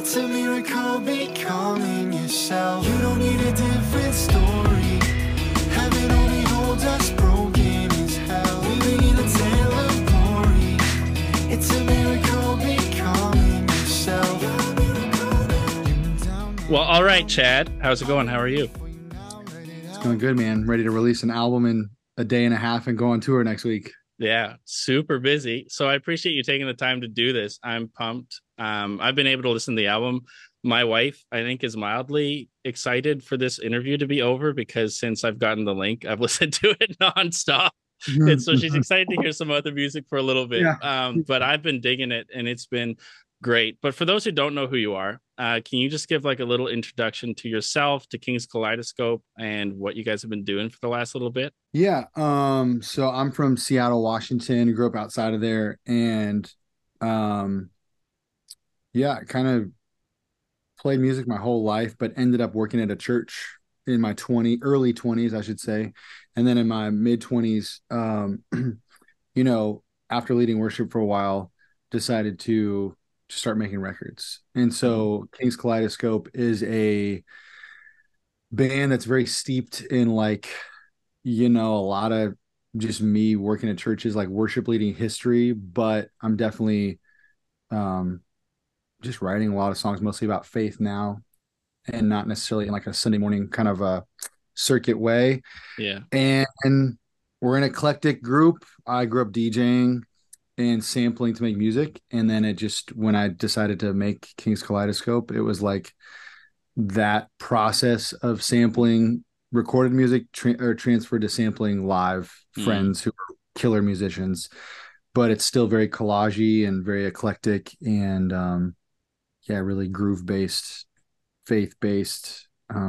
It's a miracle becoming yourself. You don't need a different story. Heaven only holds us broken as hell. Living in a tale of glory. It's a miracle becoming yourself. Well, all right, Chad. How's it going? How are you? It's going good, man. Ready to release an album in a day and a half and go on tour next week. Yeah, super busy. So I appreciate you taking the time to do this. I'm pumped. I've been able to listen to the album. My wife, I think, is mildly excited for this interview to be over because since I've gotten the link, I've listened to it nonstop. And so she's excited to hear some other music for a little bit. Yeah. But I've been digging it and it's been great. But for those who don't know who you are, can you just give like a little introduction to yourself, to King's Kaleidoscope, and what you guys have been doing for the last little bit? Yeah. So I'm from Seattle, Washington, grew up outside of there, and yeah, kind of played music my whole life, but ended up working at a church in my early 20s, I should say. And then in my mid 20s, after leading worship for a while, decided to start making records. And so King's Kaleidoscope is a band that's very steeped in a lot of just me working at churches, like worship leading history, but I'm definitely just writing a lot of songs mostly about faith now, and not necessarily in like a Sunday morning kind of a circuit way. Yeah. And we're an eclectic group. I grew up DJing and sampling to make music, and then when I decided to make King's Kaleidoscope, it was like that process of sampling recorded music transferred to sampling live friends who are killer musicians, but it's still very collagey and very eclectic and really groove based, faith based.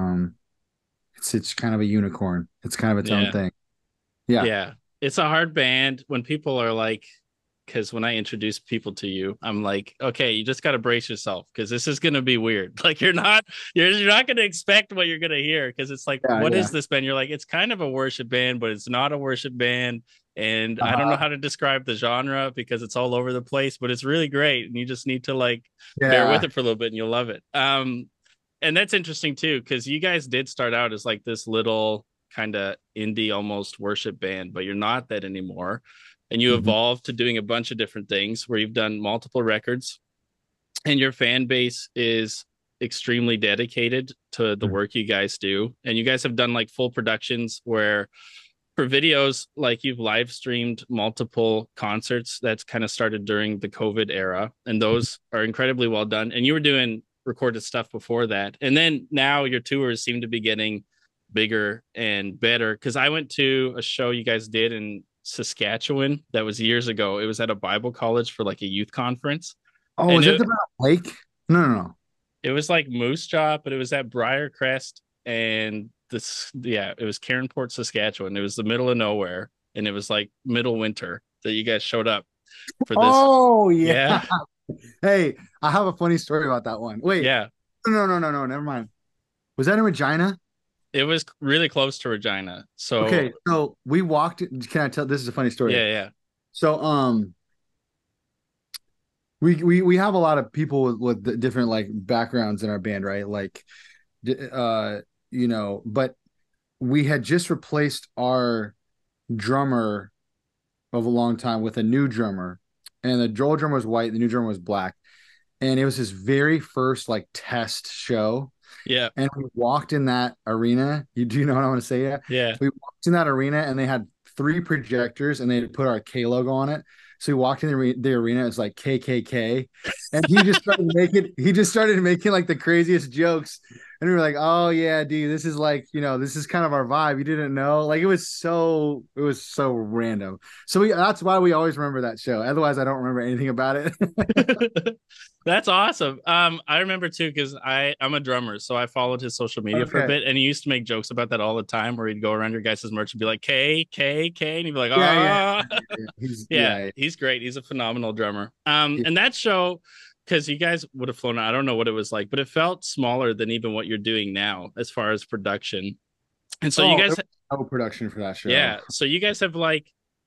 It's kind of a unicorn. It's kind of its own thing. Yeah, it's a hard band when people are like, because when I introduce people to you, I'm like, okay, you just got to brace yourself because this is going to be weird. Like you're not going to expect what you're going to hear because it's like, what is this band? You're like, it's kind of a worship band, but it's not a worship band. And I don't know how to describe the genre because it's all over the place, but it's really great. And you just need to bear with it for a little bit and you'll love it. And that's interesting too, because you guys did start out as like this little kind of indie almost worship band, but you're not that anymore. And you evolved to doing a bunch of different things where you've done multiple records and your fan base is extremely dedicated to the work you guys do. And you guys have done like full productions where for videos, like you've live streamed multiple concerts that's kind of started during the COVID era. And those are incredibly well done. And you were doing recorded stuff before that. And then now your tours seem to be getting bigger and better. Cause I went to a show you guys did in Saskatchewan that was years ago. It was at a Bible college for like a youth conference. Oh, is it about Lake? No. It was like Moose Jaw, but it was at Briarcrest, and it was Caronport, Saskatchewan. It was the middle of nowhere, and it was like middle winter that you guys showed up for this. Oh yeah. Hey, I have a funny story about that one. Wait. Yeah. No. Never mind. Was that in Regina? It was really close to Regina. So okay, so we walked. Can I tell? This is a funny story. Yeah. So we have a lot of people with different like backgrounds in our band, right? Like, but we had just replaced our drummer of a long time with a new drummer, and the old drummer was white, the new drummer was black, and it was his very first like test show. Yeah. And we walked in that arena. Do you know what I want to say? Yeah. We walked in that arena and they had 3 projectors and they had put our K logo on it. So we walked in the arena. It's like KKK. And he just started making like the craziest jokes. And we were like, oh yeah, dude, this is like, this is kind of our vibe. You didn't know? Like it was so random. So that's why we always remember that show. Otherwise, I don't remember anything about it. That's awesome. I remember too, because I'm a drummer, so I followed his social media for a bit, and he used to make jokes about that all the time, where he'd go around your guys' merch and be like, K, and he'd be like, he's great. He's a phenomenal drummer. And that show, because you guys would have flown out, I don't know what it was like, but it felt smaller than even what you're doing now as far as production. And so you guys no production for that show. Yeah. So you guys have like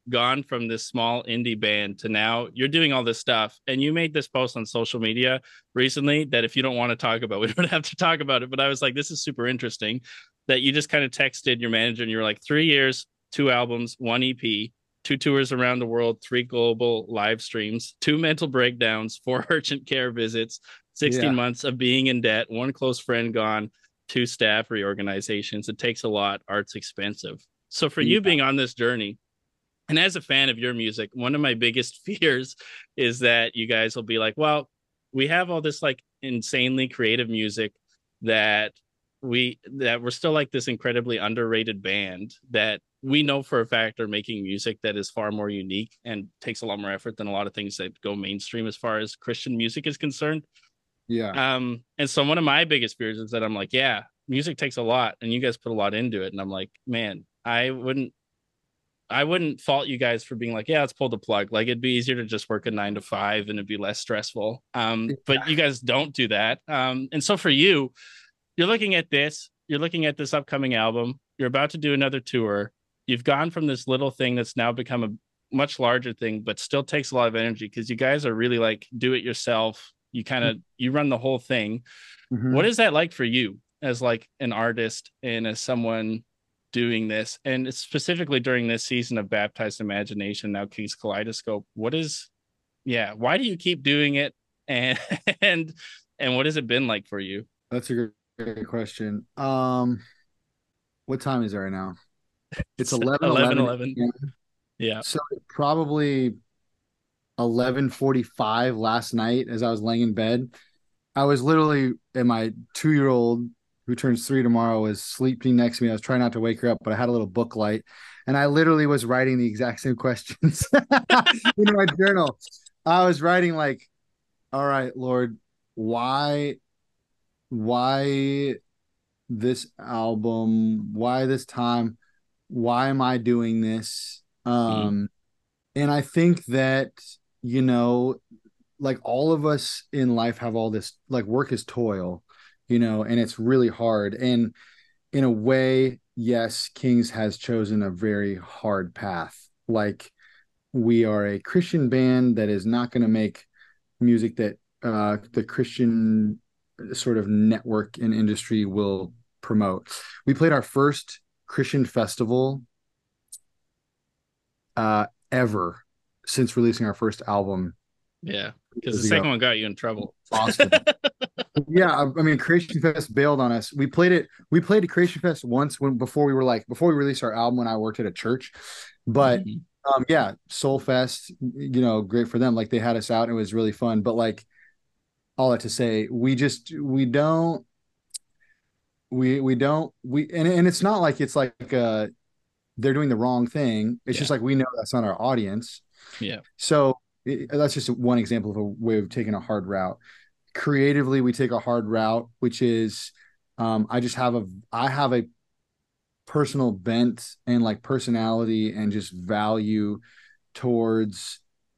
gone from this small indie band to now you're doing all this stuff. And you made this post on social media recently that if you don't want to talk about, we don't have to talk about it. But I was like, this is super interesting that you just kind of texted your manager and you were like, 3 years, 2 albums, 1 EP, 2 tours around the world, 3 global live streams, 2 mental breakdowns, 4 urgent care visits, 16 months of being in debt, 1 close friend gone, 2 staff reorganizations. It takes a lot. Art's expensive. So for you being on this journey, and as a fan of your music, one of my biggest fears is that you guys will be like, well, we have all this like insanely creative music that we're still like this incredibly underrated band that we know for a fact are making music that is far more unique and takes a lot more effort than a lot of things that go mainstream as far as Christian music is concerned. Yeah. And so one of my biggest fears is that I'm like, yeah, music takes a lot and you guys put a lot into it. And I'm like, man, I wouldn't fault you guys for being like, yeah, let's pull the plug. Like it'd be easier to just work a 9 to 5 and it'd be less stressful. But you guys don't do that. And so for you, you're looking at this upcoming album, you're about to do another tour. You've gone from this little thing that's now become a much larger thing, but still takes a lot of energy because you guys are really like do it yourself. You run the whole thing. What is that like for you as like an artist and as someone doing this? And it's specifically during this season of Baptized Imagination, now King's Kaleidoscope. Why do you keep doing it? And what has it been like for you? That's a great question. What time is it right now? It's 11. Yeah. So probably 11:45 last night as I was laying in bed. I was literally, and my 2-year-old who turns 3 tomorrow was sleeping next to me. I was trying not to wake her up, but I had a little book light and I literally was writing the exact same questions in my journal. I was writing like, all right, Lord, why this album? Why this time? Why am I doing this? And I think that, like all of us in life have all this, like work is toil, and it's really hard. And in a way, yes, Kings has chosen a very hard path. Like we are a Christian band that is not going to make music that the Christian sort of network and industry will promote. We played our first Christian festival ever since releasing our first album. Yeah, because the second one got you in trouble. Awesome. Yeah, I mean, Creation Fest bailed on us. We played at Creation Fest once before we released our album when I worked at a church. But yeah, Soul Fest, great for them. Like they had us out and it was really fun. But like all that to say, and it's not like it's like they're doing the wrong thing. It's just like we know that's not our audience. Yeah. So that's just one example of a way of taking a hard route. Creatively, we take a hard route, which is I have a personal bent and like personality and just value towards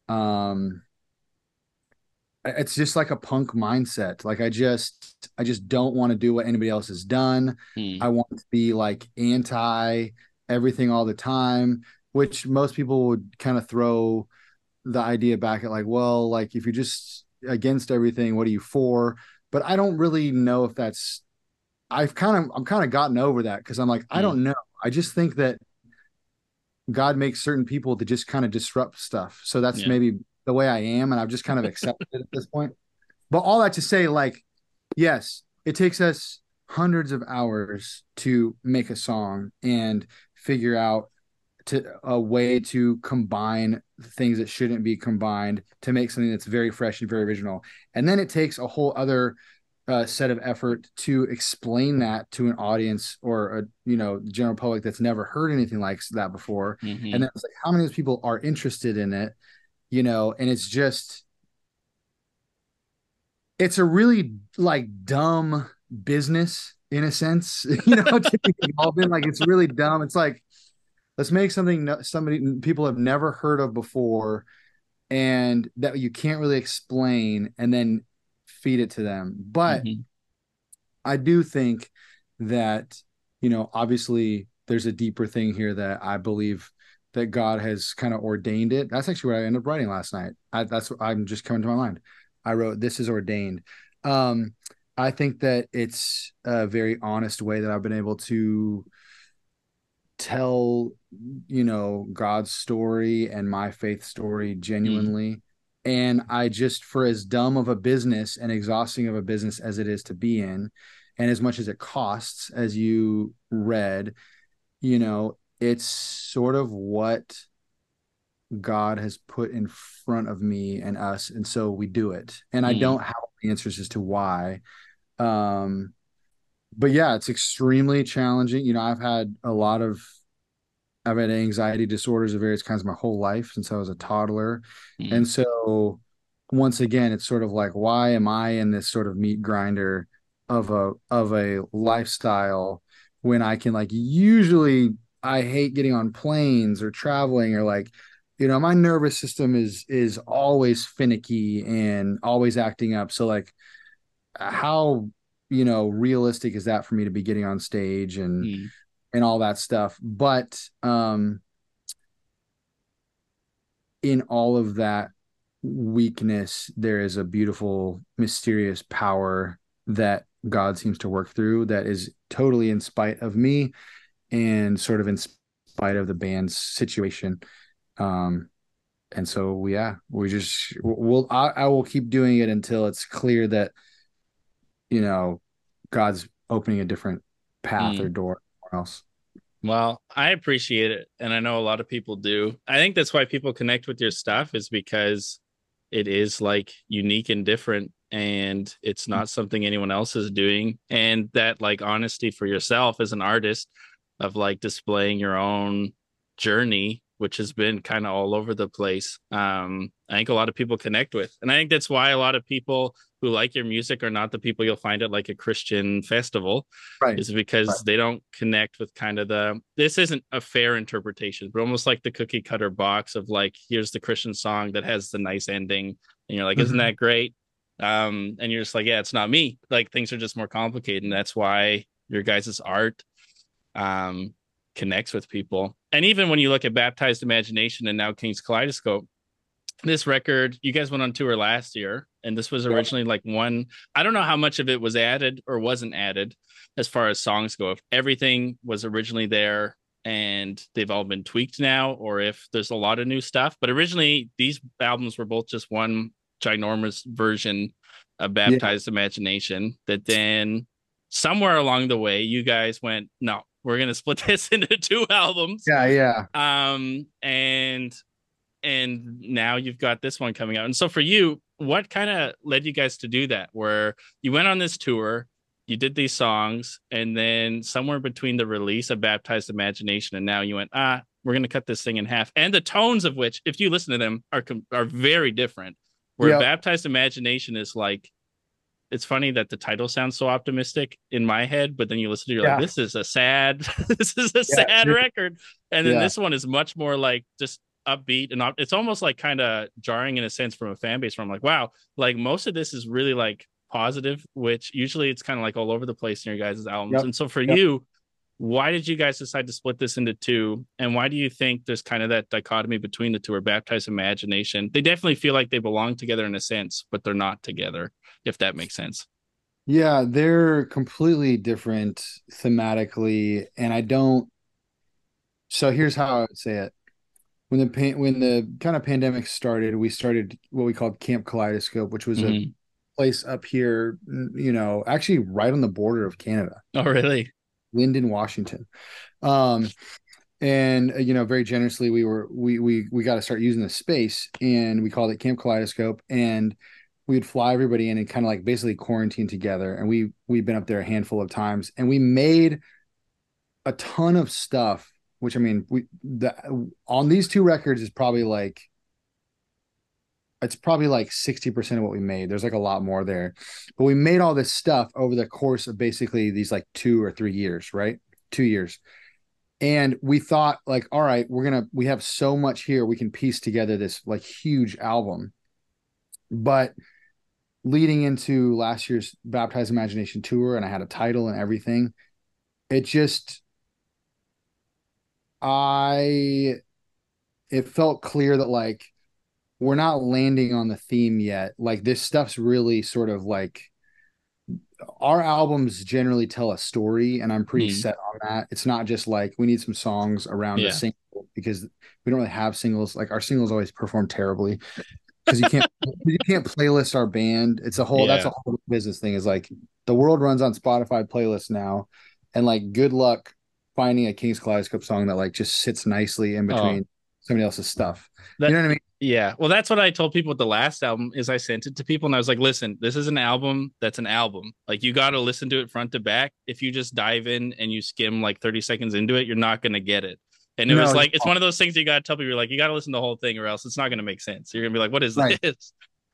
it's just like a punk mindset. Like I just don't want to do what anybody else has done. I want to be like anti everything all the time, which most people would kind of throw the idea back at like, well, like if you're just against everything, what are you for? But I don't really know if that's, I'm kind of gotten over that because I'm like, I don't know. I just think that God makes certain people to just kind of disrupt stuff. So that's maybe the way I am. And I've just kind of accepted it at this point. But all that to say, like, yes, it takes us hundreds of hours to make a song and figure out a way to combine things that shouldn't be combined to make something that's very fresh and very original. And then it takes a whole other set of effort to explain that to an audience or a general public that's never heard anything like that before. And then it's like, how many of those people are interested in it? And it's a really like dumb business in a sense, to be involved in. Like it's really dumb. It's like, let's make something people have never heard of before and that you can't really explain and then feed it to them. But I do think that, obviously there's a deeper thing here that I believe that God has kind of ordained it. That's actually what I ended up writing last night. That's what I'm just coming to my mind. I wrote, "This is ordained." Um, I think that it's a very honest way that I've been able to tell, God's story and my faith story Mm, genuinely. And I just, for as dumb of a business and exhausting of a business as it is to be in, and as much as it costs, as you read, it's sort of what God has put in front of me and us. And so we do it. And I mm, don't have all the answers as to why. Um, but yeah, it's extremely challenging. I've had anxiety disorders of various kinds my whole life since I was a toddler. mm, And so once again, it's sort of like, why am I in this sort of meat grinder of a lifestyle when I can, like, usually I hate getting on planes or traveling, or like, my nervous system is always finicky and always acting up. So like, how, realistic is that for me to be getting on stage mm, and all that stuff? But in all of that weakness, there is a beautiful, mysterious power that God seems to work through, that is totally in spite of me and sort of in spite of the band's situation. Um, and so, yeah, I will keep doing it until it's clear that, God's opening a different path or mm. door somewhere else. Well, I appreciate it, and I know a lot of people do. I think that's why people connect with your stuff, is because it is like unique and different, and it's not something anyone else is doing. And that like honesty for yourself as an artist of like displaying your own journey, which has been kind of all over the place. I think a lot of people connect with, and I think that's why a lot of people who like your music are not the people you'll find at like a Christian festival, Right. is Right. because they don't connect with kind of this isn't a fair interpretation, but almost like the cookie cutter box of like, here's the Christian song that has the nice ending. And you're like, isn't Mhm. that great? And you're just like, yeah, it's not me. Like things are just more complicated. And that's why your guys' art um, connects with people. And even when you look at Baptized Imagination and now King's Kaleidoscope, this record, you guys went on tour last year, and this was Yep. originally like one. I don't know how much of it was added or wasn't added as far as songs go. If everything was originally there and they've all been tweaked now, or if there's a lot of new stuff. But originally, these albums were both just one ginormous version of Yeah. Baptized Imagination. That then somewhere along the way, you guys went, no, we're gonna split this into two albums. Yeah. Yeah. And now you've got this one coming out. And so for you, what kind of led you guys to do that? Where you went on this tour, you did these songs, and then somewhere between the release of Baptized Imagination and now you went, we're going to cut this thing in half. And the tones of which, if you listen to them, are very different. Where Yep. Baptized Imagination is like, it's funny that the title sounds so optimistic in my head, but then you listen to it, you're like, Yeah. this is a sad, this is a Yeah. sad record. And then Yeah. this one is much more like just upbeat, and it's almost like kind of jarring in a sense from a fan base where I'm like, wow, like most of this is really like positive, which usually it's kind of like all over the place in your guys' albums. Yep. And so for Yep. you, why did you guys decide to split this into two? And why do you think there's kind of that dichotomy between the two, or Baptized Imagination? They definitely feel like they belong together in a sense, but they're not together, if that makes sense. Yeah, they're completely different thematically, and I don't. So here's how I would say it. When the kind of pandemic started, we started what we called Camp Kaleidoscope, which was a Mm-hmm. place up here, actually right on the border of Canada, Oh, really? Lyndon, Washington. Um, and very generously we got to start using the space, and we called it Camp Kaleidoscope, and we'd fly everybody in and kind of like basically quarantine together. And we've been up there a handful of times, and we made a ton of stuff, which, I mean, on these two records is probably like, it's probably like 60% of what we made. There's like a lot more there, but we made all this stuff over the course of basically these like 2 or 3 years, right? 2 years. And we thought, like, all right, we have so much here, we can piece together this like huge album. But leading into last year's Baptized Imagination tour, and I had a title and everything, it just, I it felt clear that like we're not landing on the theme yet. Like this stuff's really sort of like our albums generally tell a story, and I'm pretty Mm. set on that. It's not just like we need some songs around a Yeah. single because we don't really have singles. Like our singles always perform terribly because you can't playlist our band. It's a whole that's Yeah. a whole business thing. Is like the world runs on Spotify playlists now, and like good luck finding a King's Kaleidoscope song that like just sits nicely in Oh, between somebody else's stuff. You that know what I mean? yeah. Well, that's what I told people with the last album is I sent it to people and I was like, listen, this is an album that's an album. Like you got to listen to it front to back. If you just dive in and you skim like 30 seconds into it, you're not going to get it. And it was No, like it's one of those things you got to tell people, you're like, you got to listen to the whole thing or else it's not going to make sense. You're going to be like, what is right. this?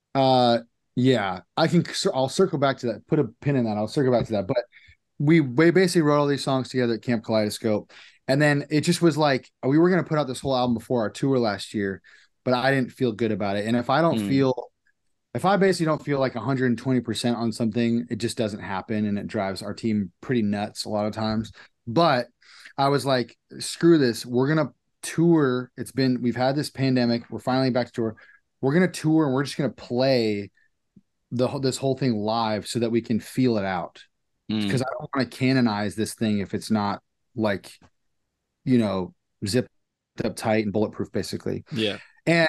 Yeah, I'll circle back to that. Put a pin in that. I'll circle back to that. But we basically wrote all these songs together at Camp Kaleidoscope, and then it just was like we were gonna put out this whole album before our tour last year, but I didn't feel good about it. And Mm. if I basically don't feel like 120% on something, it just doesn't happen, and it drives our team pretty nuts a lot of times. But I was like, screw this. We're gonna tour. We've had this pandemic. We're finally back to tour. We're gonna tour, and we're just gonna play this whole thing live so that we can feel it out because Mm. I don't want to canonize this thing if it's not like you know zipped up tight and bulletproof basically. Yeah. And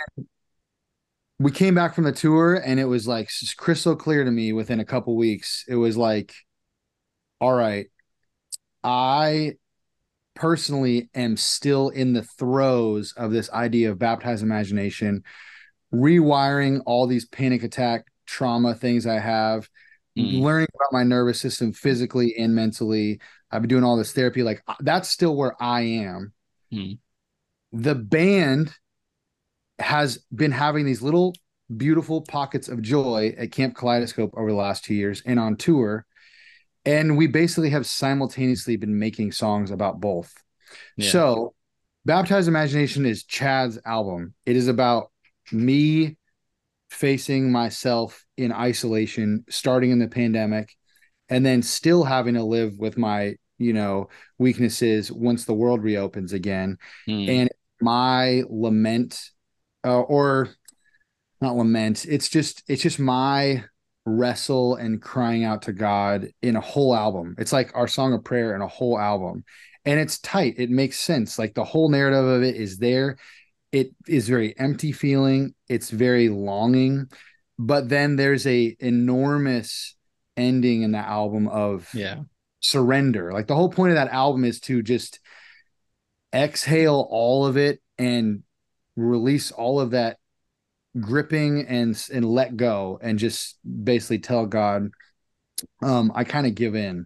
we came back from the tour and it was like crystal clear to me within a couple weeks. It was like, all right, I personally am still in the throes of this idea of baptized imagination, rewiring all these panic attack trauma things I have, Mm. learning about my nervous system physically and mentally. I've been doing all this therapy. Like that's still where I am. Mm. The band has been having these little beautiful pockets of joy at Camp Kaleidoscope over the last 2 years and on tour. And we basically have simultaneously been making songs about both. Yeah. So, Baptized Imagination is Chad's album. It is about me facing myself in isolation, starting in the pandemic, and then still having to live with my, weaknesses once the world reopens again. Mm. And my lament, or not lament, it's just my wrestle and crying out to God in a whole album. It's like our song of prayer in a whole album. And it's tight. It makes sense. Like the whole narrative of it is there. It is very empty feeling. It's very longing. But then there's a enormous ending in the album of Yeah. surrender. Like the whole point of that album is to just exhale all of it and release all of that gripping and let go and just basically tell God, I kind of give in,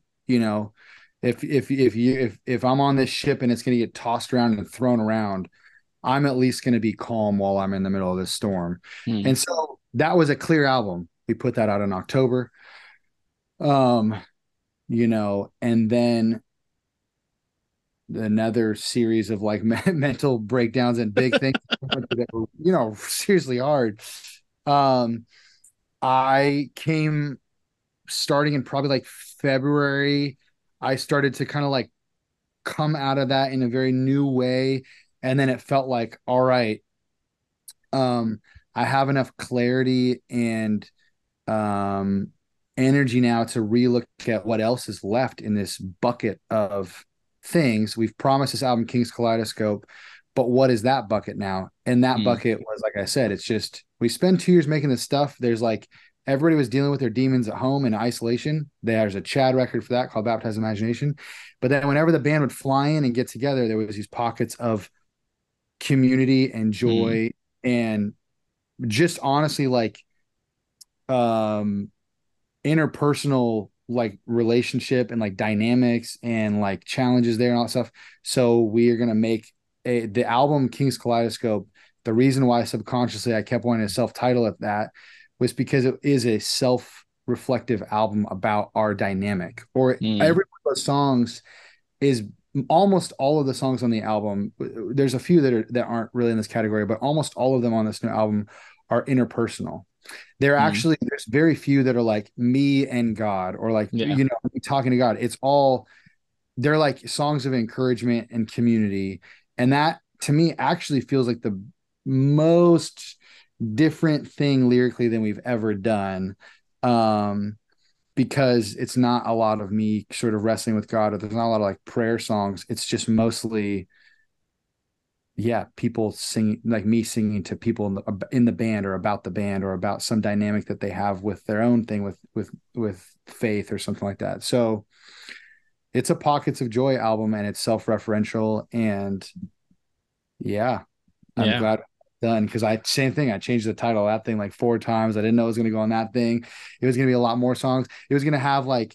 if I'm on this ship and it's going to get tossed around and thrown around, I'm at least going to be calm while I'm in the middle of this storm. Mm. And so that was a clear album. We put that out in October. Um, and then another series of like mental breakdowns and big things that were, seriously hard. Um, I came starting in probably like February. I started to kind of like come out of that in a very new way. And then it felt like, all right, I have enough clarity and um, energy now to relook at what else is left in this bucket of things. We've promised this album, King's Kaleidoscope, but what is that bucket now? And that Mm. bucket was, like I said, it's just we spend 2 years making this stuff. There's like everybody was dealing with their demons at home in isolation. There's a Chad record for that called Baptized Imagination. But then whenever the band would fly in and get together, there was these pockets of community and Mm. joy and just honestly like um interpersonal like relationship and like dynamics and like challenges there and all that stuff. So we are gonna make the album King's Kaleidoscope. The reason why subconsciously I kept wanting to self-title it that was because it is a self-reflective album about our dynamic. Or Mm. every one of those songs is almost all of the songs on the album. There's a few that aren't really in this category, but almost all of them on this new album are interpersonal. Mm. There's very few that are like me and God or like, Yeah. me talking to God. They're like songs of encouragement and community. And that to me actually feels like most different thing lyrically than we've ever done. Because it's not a lot of me sort of wrestling with God, or there's not a lot of like prayer songs. It's just mostly, yeah, people singing, like me singing to people in the band, or about the band, or about some dynamic that they have with their own thing with faith or something like that. So it's a Pockets of Joy album, and it's self-referential, and yeah, I'm Yeah. glad done, because same thing. I changed the title of that thing like 4 times. I didn't know it was going to go on that thing. It was going to be a lot more songs. It was going to have like,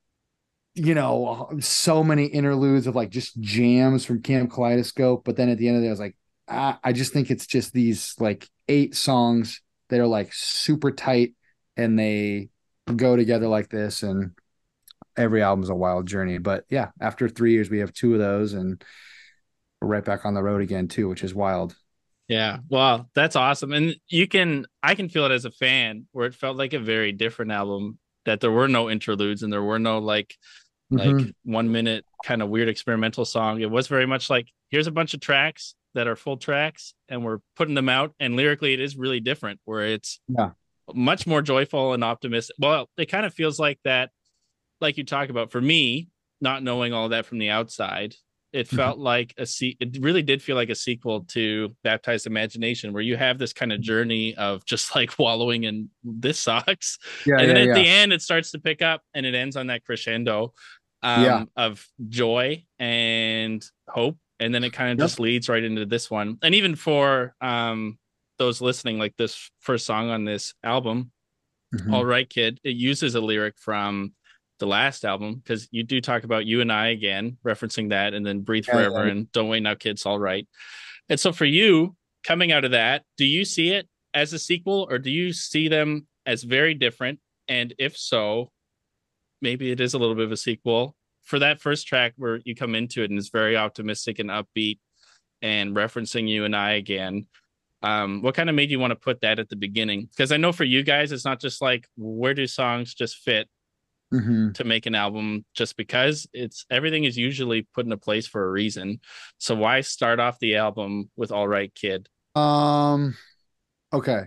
so many interludes of like just jams from Camp Kaleidoscope. But then at the end of the day, I was like, I just think it's just these like 8 songs that are like super tight, and they go together like this. And every album's a wild journey. But yeah, after 3 years, we have 2 of those, and we're right back on the road again too, which is wild. Yeah. Well, that's awesome. And I can feel it as a fan, where it felt like a very different album, that there were no interludes and there were no like Mhm. 1 minute kind of weird experimental song. It was very much like, here's a bunch of tracks that are full tracks and we're putting them out. And lyrically, it is really different, where it's Yeah. much more joyful and optimistic. Well, it kind of feels like that, like you talk about, for me, not knowing all that from the outside, it Mhm. felt like it really did feel like a sequel to Baptized Imagination, where you have this kind of journey of just like wallowing in this sucks. Yeah. And then Yeah. at Yeah. the end, it starts to pick up and it ends on that crescendo Yeah. of joy and hope. And then it kind of Yep. just leads right into this one. And even for those listening, like this first song on this album, All Mhm. Right Kid, it uses a lyric from the last album, because you do talk about You and I Again, referencing that, and then Breathe Yeah. Forever Yeah. and Don't Wait Now Kids, All Right. And so for you, coming out of that, do you see it as a sequel, or do you see them as very different? And if so, maybe it is a little bit of a sequel. For that first track where you come into it and it's very optimistic and upbeat and referencing You and I Again, what kind of made you want to put that at the beginning? Because I know for you guys, it's not just like, where do songs just fit Mhm. to make an album just because. It's everything is usually put into place for a reason. So why start off the album with All Right Kid? Um, okay.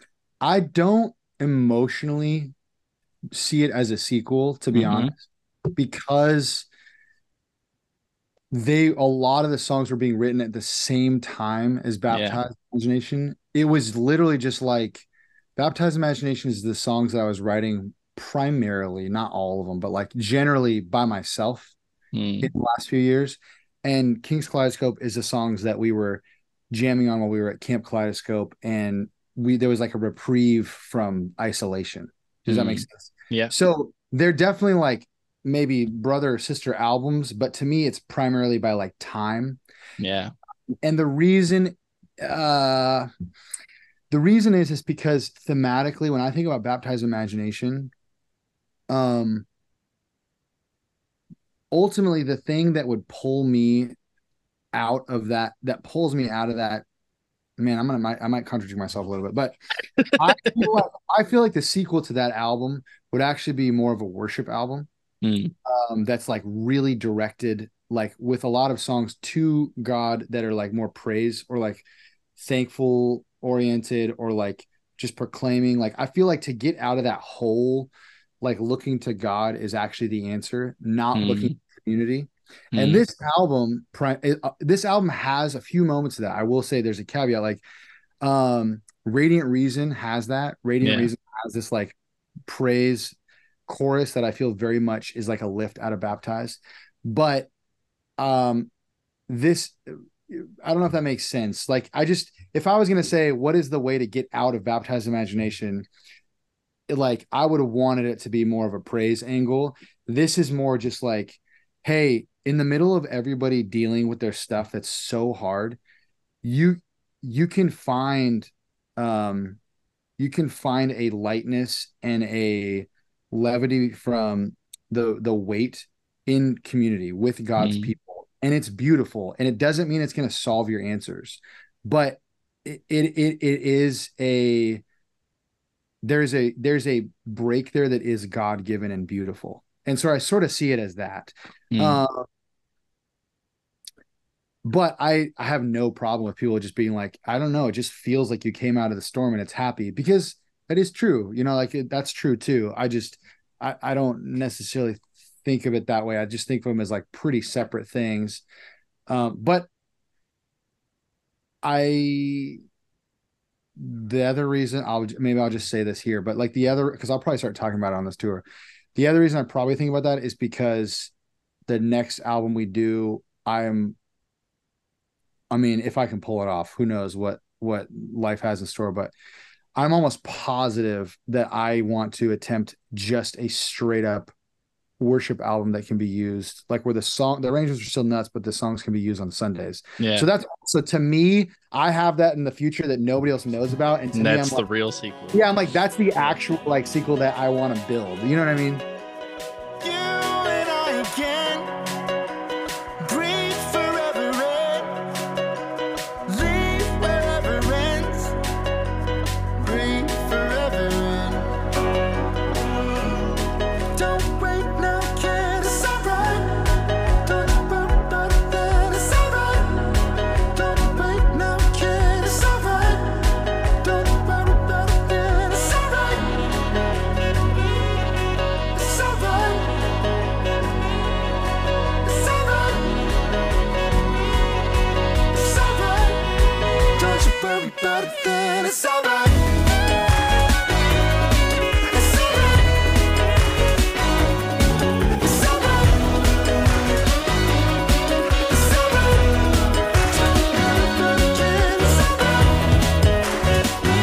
I don't emotionally see it as a sequel, to be Mm-hmm. honest, because a lot of the songs were being written at the same time as Yeah. Baptized Imagination. It was literally just like Baptized Imagination is the songs that I was writing primarily, not all of them, but like generally by myself in Mm. the last few years. And King's Kaleidoscope is the songs that we were jamming on while we were at Camp Kaleidoscope, and there was like a reprieve from isolation. Does that make Mm. sense? Yeah. So they're definitely like maybe brother or sister albums, but to me it's primarily by like time. Yeah. And uh the reason is because thematically, when I think about Baptized Imagination, um ultimately the thing that would pull me out of that pulls me out of that, man, I might contradict myself a little bit, but I feel like the sequel to that album would actually be more of a worship album, Mm. that's like really directed, like with a lot of songs to God that are like more praise or like thankful oriented, or like just proclaiming. Like I feel like to get out of that hole, like looking to God is actually the answer, not looking Mm. at community. And Mm. this album has a few moments of that. I will say there's a caveat, like Radiant Reason has that. Radiant Yeah. Reason has this like praise chorus that I feel very much is like a lift out of Baptized. But um this I don't know if that makes sense. Like if I was gonna say what is the way to get out of Baptized Imagination, like I would have wanted it to be more of a praise angle. This is more just like, hey, in the middle of everybody dealing with their stuff that's so hard, you you can find um a lightness and a levity from the weight in community with God's Mm. people. And it's beautiful. And it doesn't mean it's going to solve your answers, but it is there's a break there that is God given and beautiful. And so I sort of see it as that. Mm. Uh, But I have no problem with people just being like, I don't know, it just feels like you came out of the storm and it's happy, because that is true. Like that's true too. I don't necessarily think of it that way. I just think of them as like pretty separate things. But I the other reason I'll just say this here, but like because I'll probably start talking about it on this tour. The other reason I probably think about that is because the next album we do, I mean, if I can pull it off, who knows what life has in store, but I'm almost positive that I want to attempt just a straight up worship album that can be used, like where the arrangements are still nuts, but the songs can be used on Sundays. Yeah. So to me, I have that in the future that nobody else knows about. And to me, I'm That's the like, real sequel. yeah, I'm like, that's the actual like sequel that I want to build. You know what I mean? You and I again. Breathe forever in. Leave wherever ends. Breathe forever in. Don't wait now, kid. It's alright. Don't worry about it then. It's alright. Don't wait now, kid. It's alright. Don't worry about it then. It's alright. It's alright. It's alright. It's alright. Don't you worry about it then. It's alright. It's alright. It's alright. It's alright. Don't worry about it then. It's alright.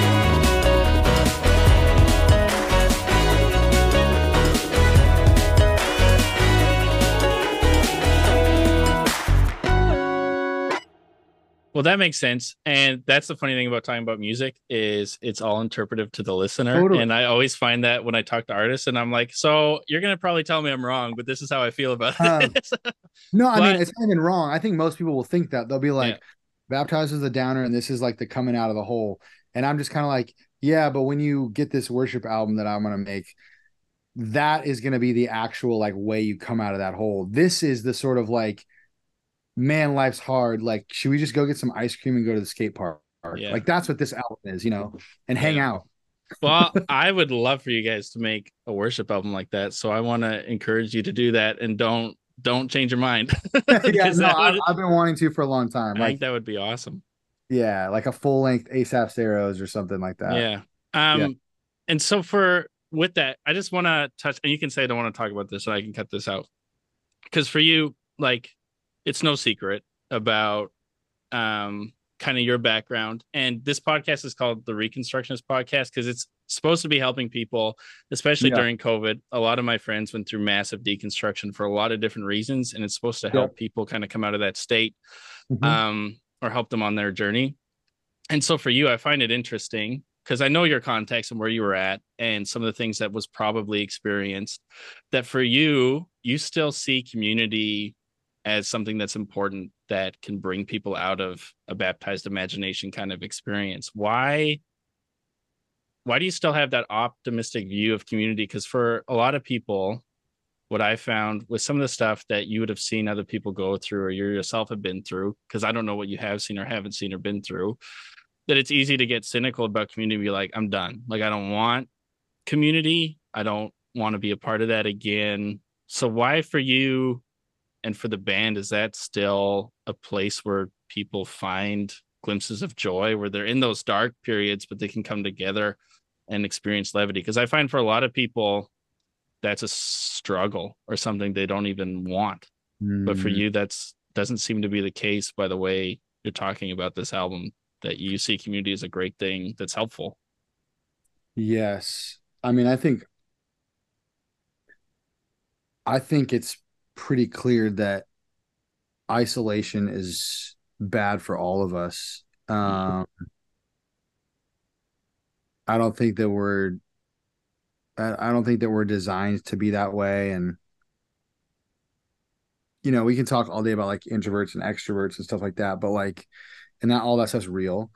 Well, that makes sense. And that's the funny thing about talking about music is it's all interpretive to the listener. Totally. And I always find that when I talk to artists and I'm like, so you're going to probably tell me I'm wrong, but this is how I feel about this. No, I mean, But- it's not even wrong. I think most people will think that. They'll be like, Yeah. baptized as a downer, and this is like the coming out of the hole. And I'm just kind of like, yeah, but when you get this worship album that I'm gonna make, that is gonna be the actual like way you come out of that hole. This is the sort of like, man, life's hard. Like, should we just go get some ice cream and go to the skate park? Yeah. Like that's what this album is, and hang Yeah. out. Well, I would love for you guys to make a worship album like that. So I want to encourage you to do that and don't change your mind. Yeah, Because no, that would- I've been wanting to for a long time. I Like, think that would be awesome. yeah, like a full length ASAP Stereos or something like that. Yeah. Yeah. And so with that, I just want to touch, and you can say I don't want to talk about this, and I can cut this out. Because for you, like, it's no secret about kind of your background. And this podcast is called the Reconstructionist Podcast because it's supposed to be helping people, especially Yeah. during COVID. A lot of my friends went through massive deconstruction for a lot of different reasons, and it's supposed to help people kind of come out of that state, Mhm. or help them on their journey. And so for you, I find it interesting because I know your context and where you were at and some of the things that was probably experienced, that for you, you still see community as something that's important that can bring people out of a baptized imagination kind of experience. Why do you still have that optimistic view of community? Because for a lot of people, what I found with some of the stuff that you would have seen other people go through or you yourself have been through, because I don't know what you have seen or haven't seen or been through, that it's easy to get cynical about community and be like, I'm done. Like, I don't want community. I don't want to be a part of that again. So why for you and for the band, is that still a place where people find glimpses of joy, where they're in those dark periods, but they can come together and experience levity? Because I find for a lot of people, that's a struggle or something they don't even want. But for Mm. you, that's doesn't seem to be the case by the way you're talking about this album, that you see community as a great thing that's helpful. Yes. I mean, I think it's pretty clear that isolation is bad for all of us. I don't think that I don't think that we're designed to be that way. And we can talk all day about like introverts and extroverts and stuff like that, but like, and that all that stuff's real.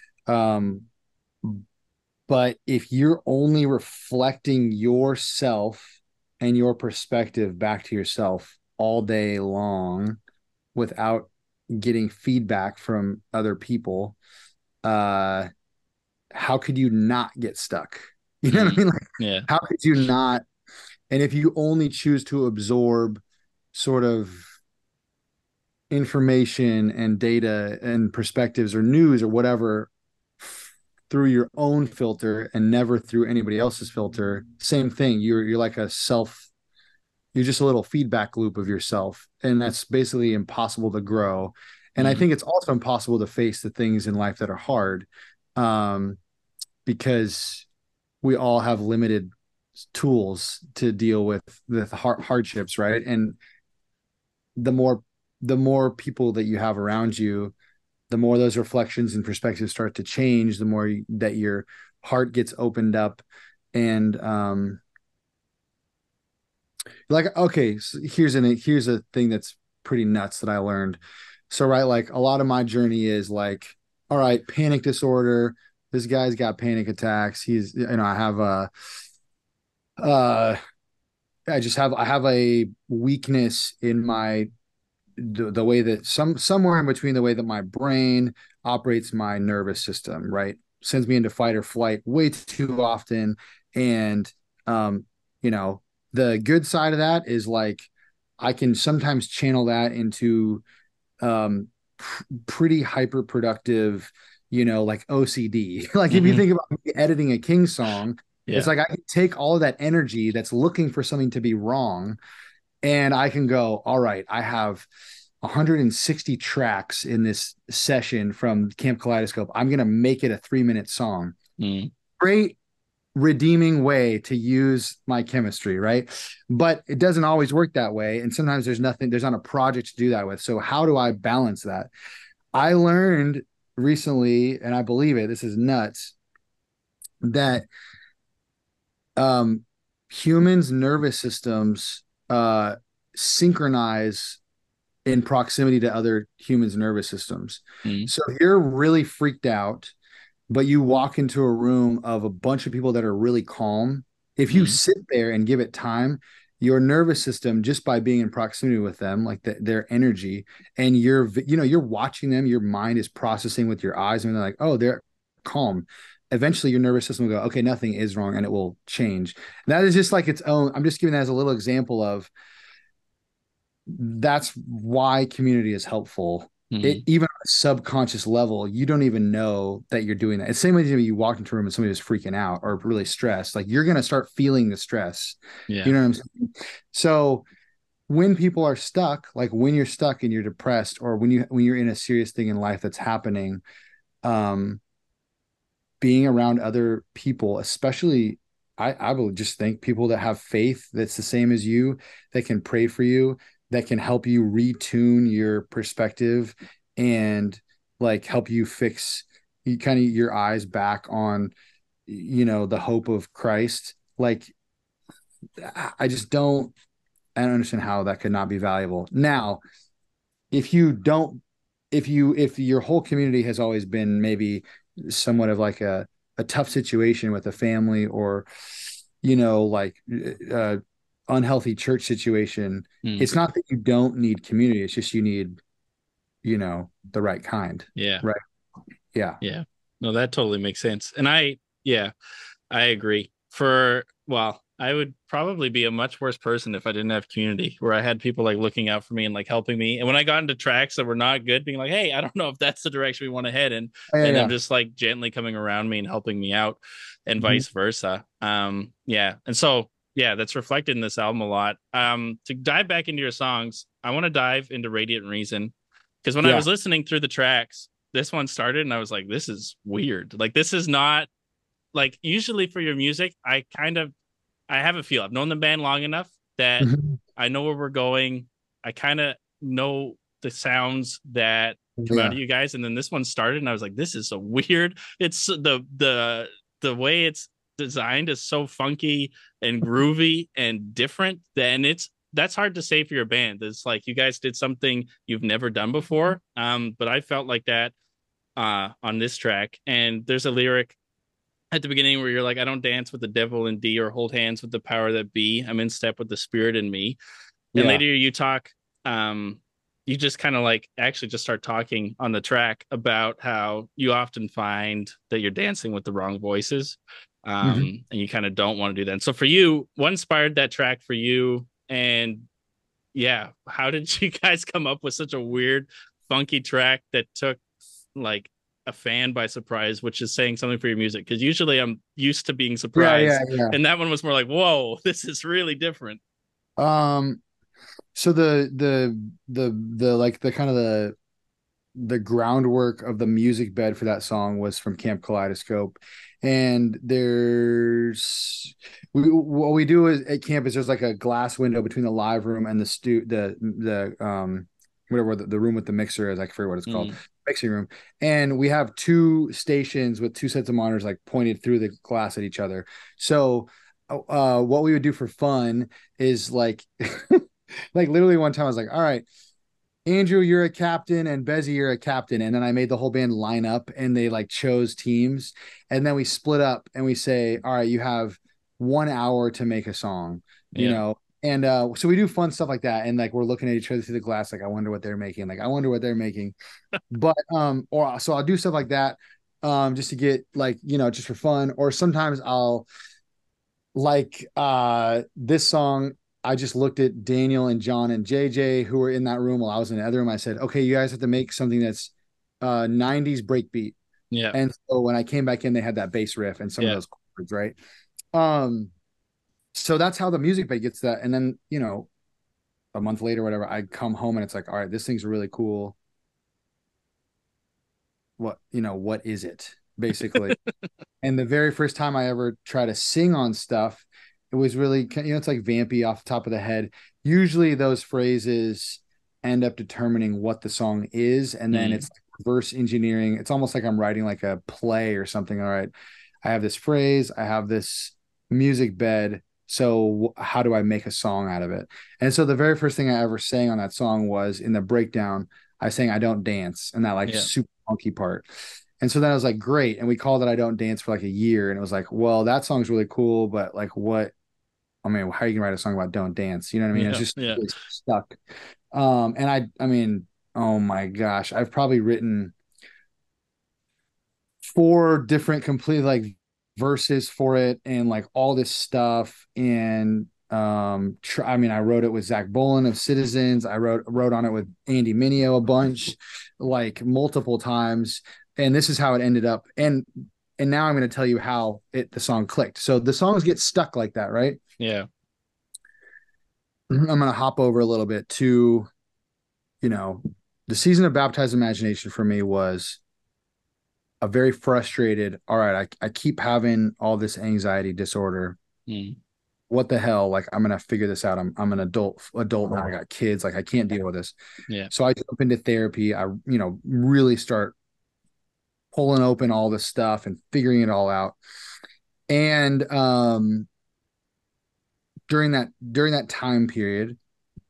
But if you're only reflecting yourself and your perspective back to yourself all day long without getting feedback from other people, how could you not get stuck? You know what I mean? Like, Yeah. how could you not? And if you only choose to absorb sort of information and data and perspectives or news or whatever through your own filter and never through anybody else's filter, same thing. You're like you're just a little feedback loop of yourself, and that's basically impossible to grow. And I think it's also impossible to face the things in life that are hard, um, because we all have limited tools to deal with hardships, right? And the more the more people that you have around you, the more those reflections and perspectives start to change, the more that your heart gets opened up. And like, okay, so here's a thing that's pretty nuts that I learned. So right, like a lot of my journey is like, all right, panic disorder. This guy's got panic attacks. I have uh I have a weakness in the way that somewhere in between the way that my brain operates my nervous system, right? Sends me into fight or flight way too often. And um, you know, the good side of that is like I can sometimes channel that into pretty hyper productive, like OCD. Like if you think about editing a King song, Yeah. it's like I can take all of that energy that's looking for something to be wrong, and I can go, all right, I have 160 tracks in this session from Camp Kaleidoscope. I'm going to make it a 3-minute song. Great redeeming way to use my chemistry, right? But it doesn't always work that way. And sometimes there's not a project to do that with. So how do I balance that? I learned recently, and I believe it, this is nuts, that humans' nervous systems synchronize in proximity to other humans' nervous systems. So if you're really freaked out, but you walk into a room of a bunch of people that are really calm, if you sit there and give it time, your nervous system, just by being in proximity with them, like their energy, and you're watching them, your mind is processing with your eyes, and they're like, oh, they're calm. Eventually your nervous system will go, okay, nothing is wrong, and it will change. That is just like its own. I'm just giving that as a little example of that's why community is helpful. It even on a subconscious level, you don't even know that you're doing that. It's the same way you walk into a room and somebody is freaking out or really stressed. Like you're gonna start feeling the stress. Yeah. You know what I'm saying? So when people are stuck, like when you're stuck and you're depressed, or when you're in a serious thing in life that's happening, being around other people, especially I will just think people that have faith that's the same as you, that can pray for you, that can help you retune your perspective and like help you fix kind of your eyes back on, the hope of Christ. Like I just I don't understand how that could not be valuable. Now, if you don't, if your whole community has always been maybe somewhat of like a tough situation with a family, or like unhealthy church situation, it's not that you don't need community, it's just you need the right kind. Yeah. Right. Yeah. No, that totally makes sense. And I agree. I would probably be a much worse person if I didn't have community, where I had people like looking out for me and like helping me. And when I got into tracks that were not good, being like, hey, I don't know if that's the direction we want to head in. I'm just like gently coming around me and helping me out, and vice versa. And so, that's reflected in this album a lot. To dive back into your songs, I want to dive into Radiant Reason, because when I was listening through the tracks, this one started and I was like, this is weird. Like, this is not like usually for your music. I have a feel. I've known the band long enough that I know where we're going. I kind of know the sounds that come out of you guys. And then this one started and I was like, this is so weird. It's the way it's designed is so funky and groovy and different. That's hard to say for your band. It's like you guys did something you've never done before. But I felt like that on this track. And there's a lyric at the beginning where you're like, I don't dance with the devil in D or hold hands with the power that be. I'm in step with the spirit in me. And later you talk you just kind of like actually just start talking on the track about how you often find that you're dancing with the wrong voices. And you kind of don't want to do that. And so for you, what inspired that track for you? And yeah, how did you guys come up with such a weird, funky track that took like a fan by surprise, which is saying something for your music? Because usually I'm used to being surprised, Yeah. and that one was more like, whoa, this is really different. So the like the kind of the groundwork of the music bed for that song was from Camp Kaleidoscope. And what we do is at camp is there's like a glass window between the live room and the whatever the room with the mixer is. I forget what it's called, mixing room. And we have two stations with two sets of monitors like pointed through the glass at each other. So what we would do for fun is like like literally one time I was like, all right, Andrew, you're a captain, and Bezzy, you're a captain. And then I made the whole band line up and they like chose teams. And then we split up and we say, all right, you have 1 hour to make a song, you Yeah. know? And so we do fun stuff like that. And like we're looking at each other through the glass, like, I wonder what they're making. Like, I wonder what they're making. But or so I'll do stuff like that just to get like, you know, just for fun. Or sometimes I'll like this song. I just looked at Daniel and John and JJ who were in that room while I was in the other room. I said, okay, you guys have to make something that's 90s breakbeat. Yeah. And so when I came back in, they had that bass riff and some of Yeah. those chords, right? So that's how the music bed gets that. And then, you know, a month later, whatever, I come home and it's like, all right, this thing's really cool. What, you know, what is it basically? And the very first time I ever try to sing on stuff, it was really, you know, it's like vampy off the top of the head. Usually those phrases end up determining what the song is. And then it's like reverse engineering. It's almost like I'm writing like a play or something. All right, I have this phrase, I have this music bed. So how do I make a song out of it? And so the very first thing I ever sang on that song was in the breakdown, I sang I Don't Dance, and that like Yeah. super funky part. And so then I was like, great. And we called it I Don't Dance for like a year. And it was like, well, that song's really cool, but like what, I mean, how are you gonna write a song about don't dance? You know what I mean? It's Yeah. just Yeah. really stuck. And I mean, oh my gosh, I've probably written 4 different complete like verses for it and like all this stuff. And I mean, I wrote it with Zach Bolen of Citizens. I wrote on it with Andy Mineo a bunch, like multiple times. And this is how it ended up. And now I'm going to tell you how the song clicked. So the songs get stuck like that, right? Yeah. I'm going to hop over a little bit to, you know, the season of Baptized Imagination for me was a very frustrated, all right, I keep having all this anxiety disorder. What the hell? Like, I'm gonna figure this out. I'm an adult now. I got kids. Like, I can't deal with this. Yeah. So I jump into therapy. I, you know, really start pulling open all this stuff and figuring it all out. And during that time period,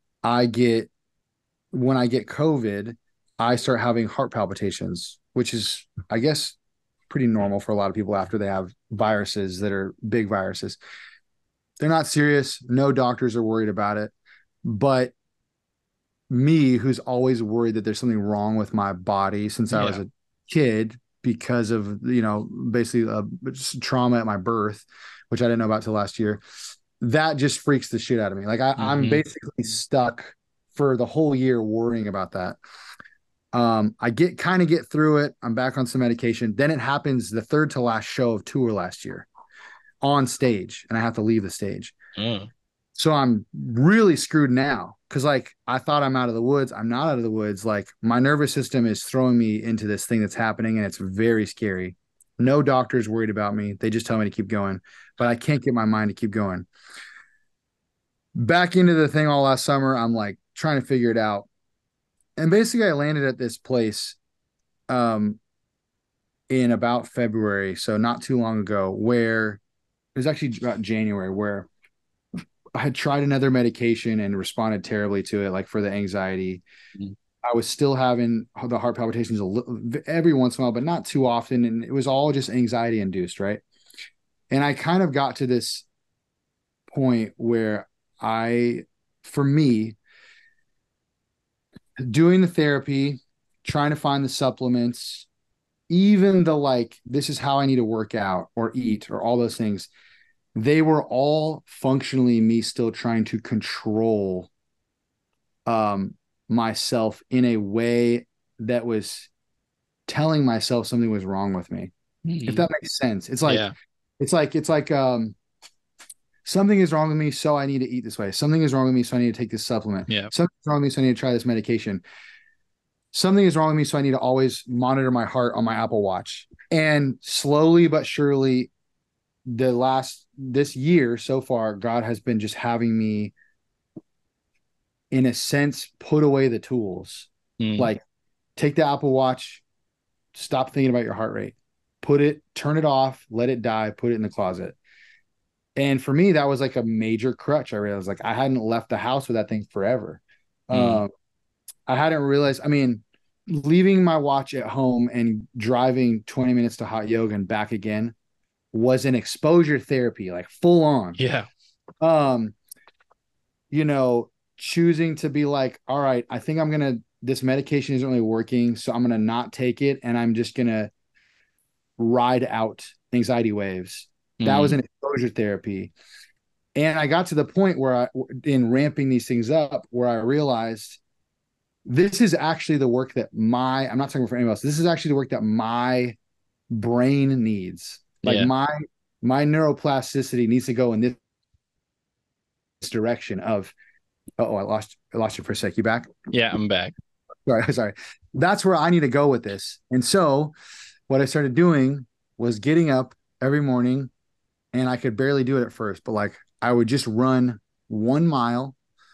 when I get COVID, I start having heart palpitations, which is, I guess, pretty normal for a lot of people after they have viruses that are big viruses. They're not serious. No doctors are worried about it. But me, who's always worried that there's something wrong with my body since I was a kid because of, you know, basically trauma at my birth, which I didn't know about till last year, that just freaks the shit out of me. Like I'm basically stuck for the whole year worrying about that. I get through it. I'm back on some medication. Then it happens the third to last show of tour last year on stage, and I have to leave the stage. So I'm really screwed now because like I thought I'm out of the woods. I'm not out of the woods. Like my nervous system is throwing me into this thing that's happening, and it's very scary. No doctor's worried about me. They just tell me to keep going, but I can't get my mind to keep going. Back into the thing all last summer, I'm like trying to figure it out. And basically I landed at this place in about February, so not too long ago, where it was actually about January, where I had tried another medication and responded terribly to it, like for the anxiety. I was still having the heart palpitations every once in a while, but not too often. And it was all just anxiety induced, right? And I kind of got to this point where for me, doing the therapy, trying to find the supplements, even the like, this is how I need to work out or eat or all those things. They were all functionally me still trying to control myself in a way that was telling myself something was wrong with me. If that makes sense. It's like, Yeah. it's like something is wrong with me, so I need to eat this way. Something is wrong with me, so I need to take this supplement. Yeah. Something's wrong with me, so I need to try this medication. Something is wrong with me, so I need to always monitor my heart on my Apple Watch. And slowly but surely, this year so far, God has been just having me, in a sense, put away the tools. Like, take the Apple Watch, stop thinking about your heart rate, turn it off, let it die, put it in the closet. And for me, that was like a major crutch. I realized, like, I hadn't left the house with that thing forever. I hadn't realized, I mean, leaving my watch at home and driving 20 minutes to hot yoga and back again was an exposure therapy, like full on. Yeah. You know, choosing to be like, all right, I think this medication isn't really working, so I'm going to not take it. And I'm just going to ride out anxiety waves. That was an exposure therapy. And I got to the point where in ramping these things up, where I realized this is actually the work that I'm not talking for anyone else. This is actually the work that my brain needs. Like my neuroplasticity needs to go in this direction of, I lost you for a sec. You back? Yeah, I'm back. Sorry. That's where I need to go with this. And so what I started doing was getting up every morning, and I could barely do it at first, but like I would just run 1 mile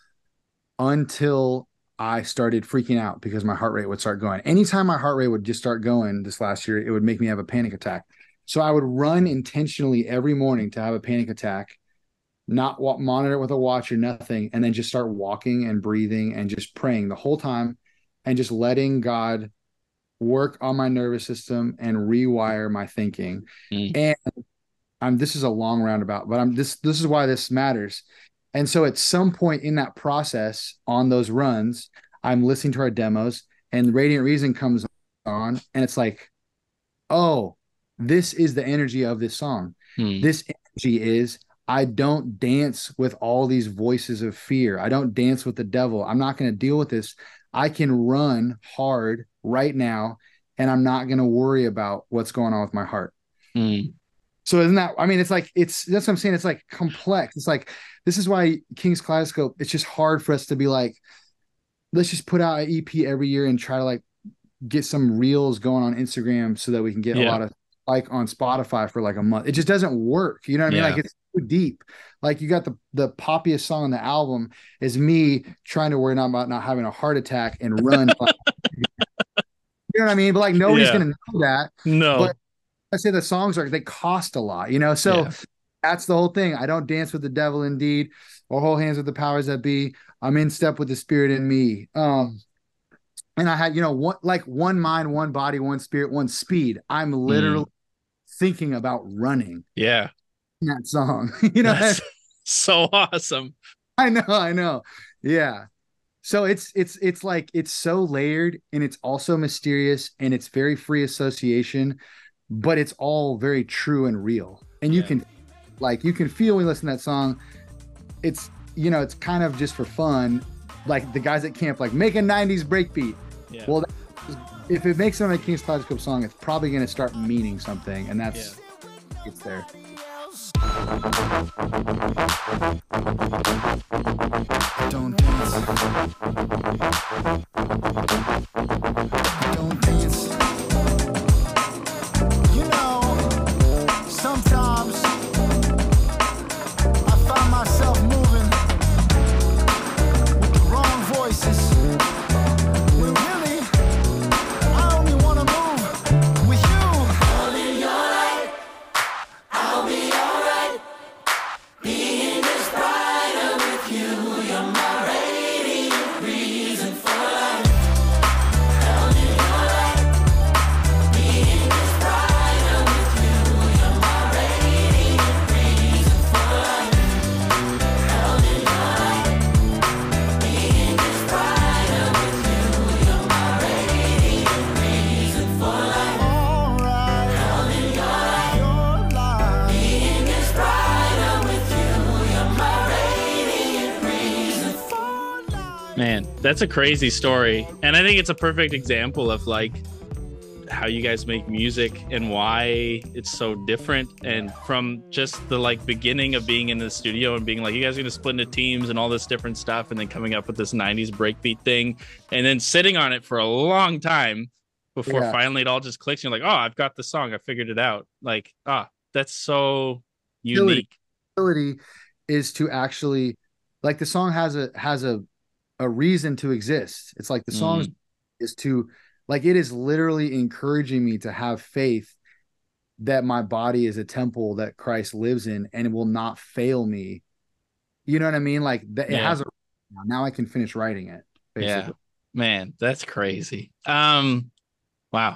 until I started freaking out because my heart rate would start going. Anytime my heart rate would just start going this last year, it would make me have a panic attack. So I would run intentionally every morning to have a panic attack, not monitor it with a watch or nothing, and then just start walking and breathing and just praying the whole time and just letting God work on my nervous system and rewire my thinking. And this is a long roundabout, but this is why this matters. And so at some point in that process, on those runs, I'm listening to our demos, and Radiant Reason comes on, and it's like, oh, this is the energy of this song. This energy is, I don't dance with all these voices of fear. I don't dance with the devil. I'm not going to deal with this. I can run hard right now, and I'm not going to worry about what's going on with my heart. So isn't that, I mean, that's what I'm saying. It's like complex. It's like, this is why King's Kaleidoscope, it's just hard for us to be like, let's just put out an EP every year and try to like get some reels going on Instagram so that we can get a lot of like on Spotify for like a month. It just doesn't work. You know what I mean? Like, it's too deep. Like, you got the poppiest song on the album is me trying to worry about not having a heart attack and run. You know what I mean? But like, nobody's going to know that. No. But I say the songs they cost a lot, you know? So that's the whole thing. I don't dance with the devil indeed, or hold hands with the powers that be. I'm in step with the spirit in me. And I had, one mind, one body, one spirit, one speed. I'm literally thinking about running. Yeah. In that song. That's so awesome. I know. Yeah. So it's like, it's so layered, and it's also mysterious, and it's very free association, but it's all very true and real. And you can feel when you listen to that song, it's, it's kind of just for fun. Like the guys at camp, like, make a 90s breakbeat. Yeah. Well, if it makes something like King's Kaleidoscope song, it's probably going to start meaning something. And it's there. Don't dance. Don't dance. Sometimes I find myself moving with the wrong voices. When really, I only want to move with you. I'll be your light. I'll be alright. Being this brighter with you. You're my radiant reason for life. Man, that's a crazy story. And I think it's a perfect example of like how you guys make music and why it's so different. And from just the like beginning of being in the studio and being like, you guys are going to split into teams and all this different stuff, and then coming up with this 90s breakbeat thing, and then sitting on it for a long time before finally it all just clicks. And you're like, oh, I've got the song. I figured it out. Like, that's so unique. Ability is to actually, like, the song has a reason to exist. It's like the song is to, like, it is literally encouraging me to have faith that my body is a temple that Christ lives in and it will not fail me. You know what I mean? Like it has a, now I can finish writing it. Basically. Yeah, man, that's crazy. Wow.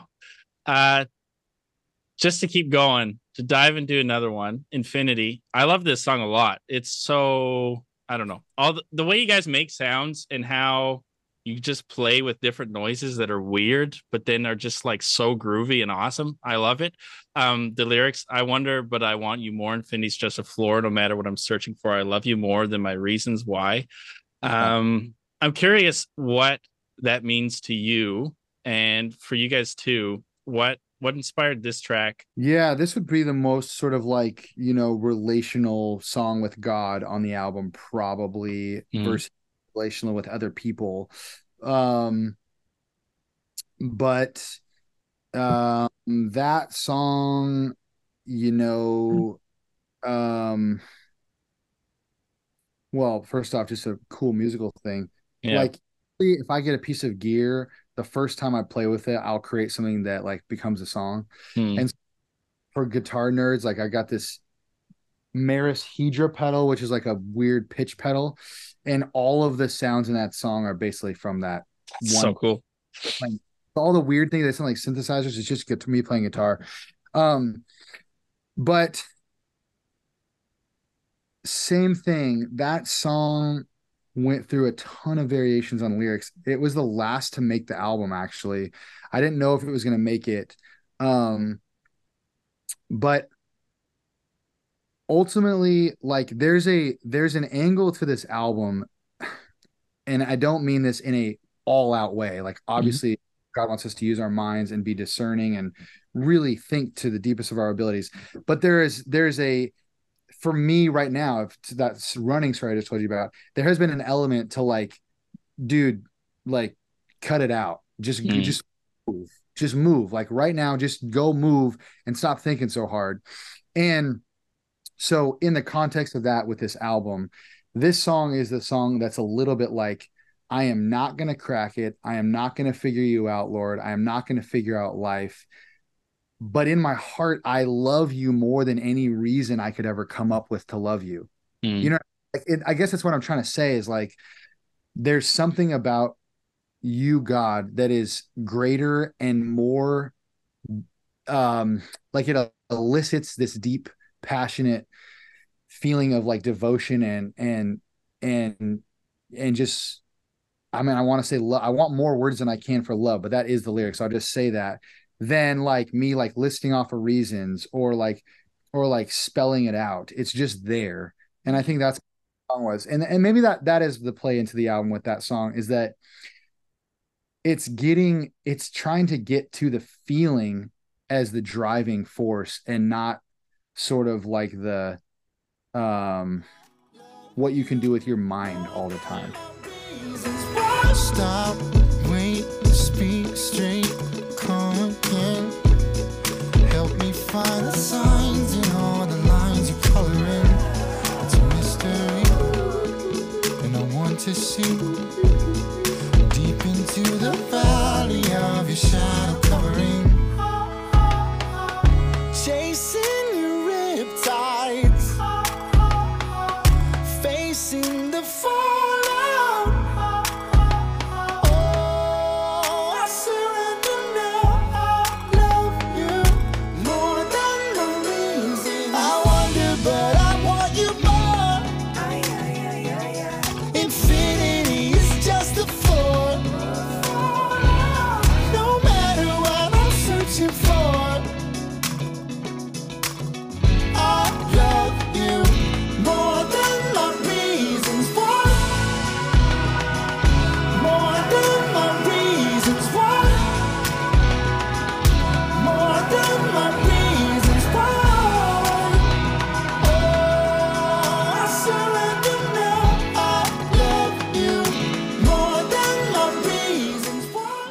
Just to keep going, to dive into another one, Infinity. I love this song a lot. It's so, I don't know, all the way you guys make sounds and how you just play with different noises that are weird, but then are just like so groovy and awesome. I love it. The lyrics, I wonder, but I want you more. Infinity's just a floor. No matter what I'm searching for, I love you more than my reasons why. I'm curious what that means to you, and for you guys too. What inspired this track? Yeah, this would be the most sort of like, you know, relational song with God on the album, probably, versus relational with other people. But that song, you know, well, first off, just a cool musical thing. Yeah. Like, if I get a piece of gear, the first time I play with it, I'll create something that like becomes a song. And for guitar nerds, like I got this Maris Hedra pedal, which is like a weird pitch pedal, and all of the sounds in that song are basically from that. So cool. Like, all the weird things that sound like synthesizers, it's just good to me playing guitar. But same thing, that song went through a ton of variations on lyrics. It was the last to make the album, actually. I didn't know if it was going to make it. But ultimately, like, there's an angle to this album, and I don't mean this in a all-out way. Like, obviously, God wants us to use our minds and be discerning and really think to the deepest of our abilities. But there's a, for me right now, if that running story I just told you about, there has been an element to like, dude, like, cut it out. Just move. Like right now, just go move and stop thinking so hard. And so in the context of that, with this album, this song is the song that's a little bit like, I am not going to crack it. I am not going to figure you out, Lord. I am not going to figure out life. But in my heart, I love you more than any reason I could ever come up with to love you. You know, I guess that's what I'm trying to say is like, there's something about you, God, that is greater and more, like it elicits this deep, passionate feeling of like devotion and just, I mean, I want to say love. I want more words than I can for love, but that is the lyrics. So I'll just say that. Then like me, like listing off of reasons or like spelling it out. It's just there. And I think that's what the song was. And maybe that is the play into the album with that song, is that it's trying to get to the feeling as the driving force and not sort of like the, what you can do with your mind all the time. Stop, wait, speak straight, come again. Help me find the signs in all the lines you color in. It's a mystery, and I want to see deep into the valley of your shadow covering. Chasing your riptides, facing the fallout. Oh, I surrender now. I love you more than the reason. I wonder, but I want you more. Infinity is just a floor. No matter what I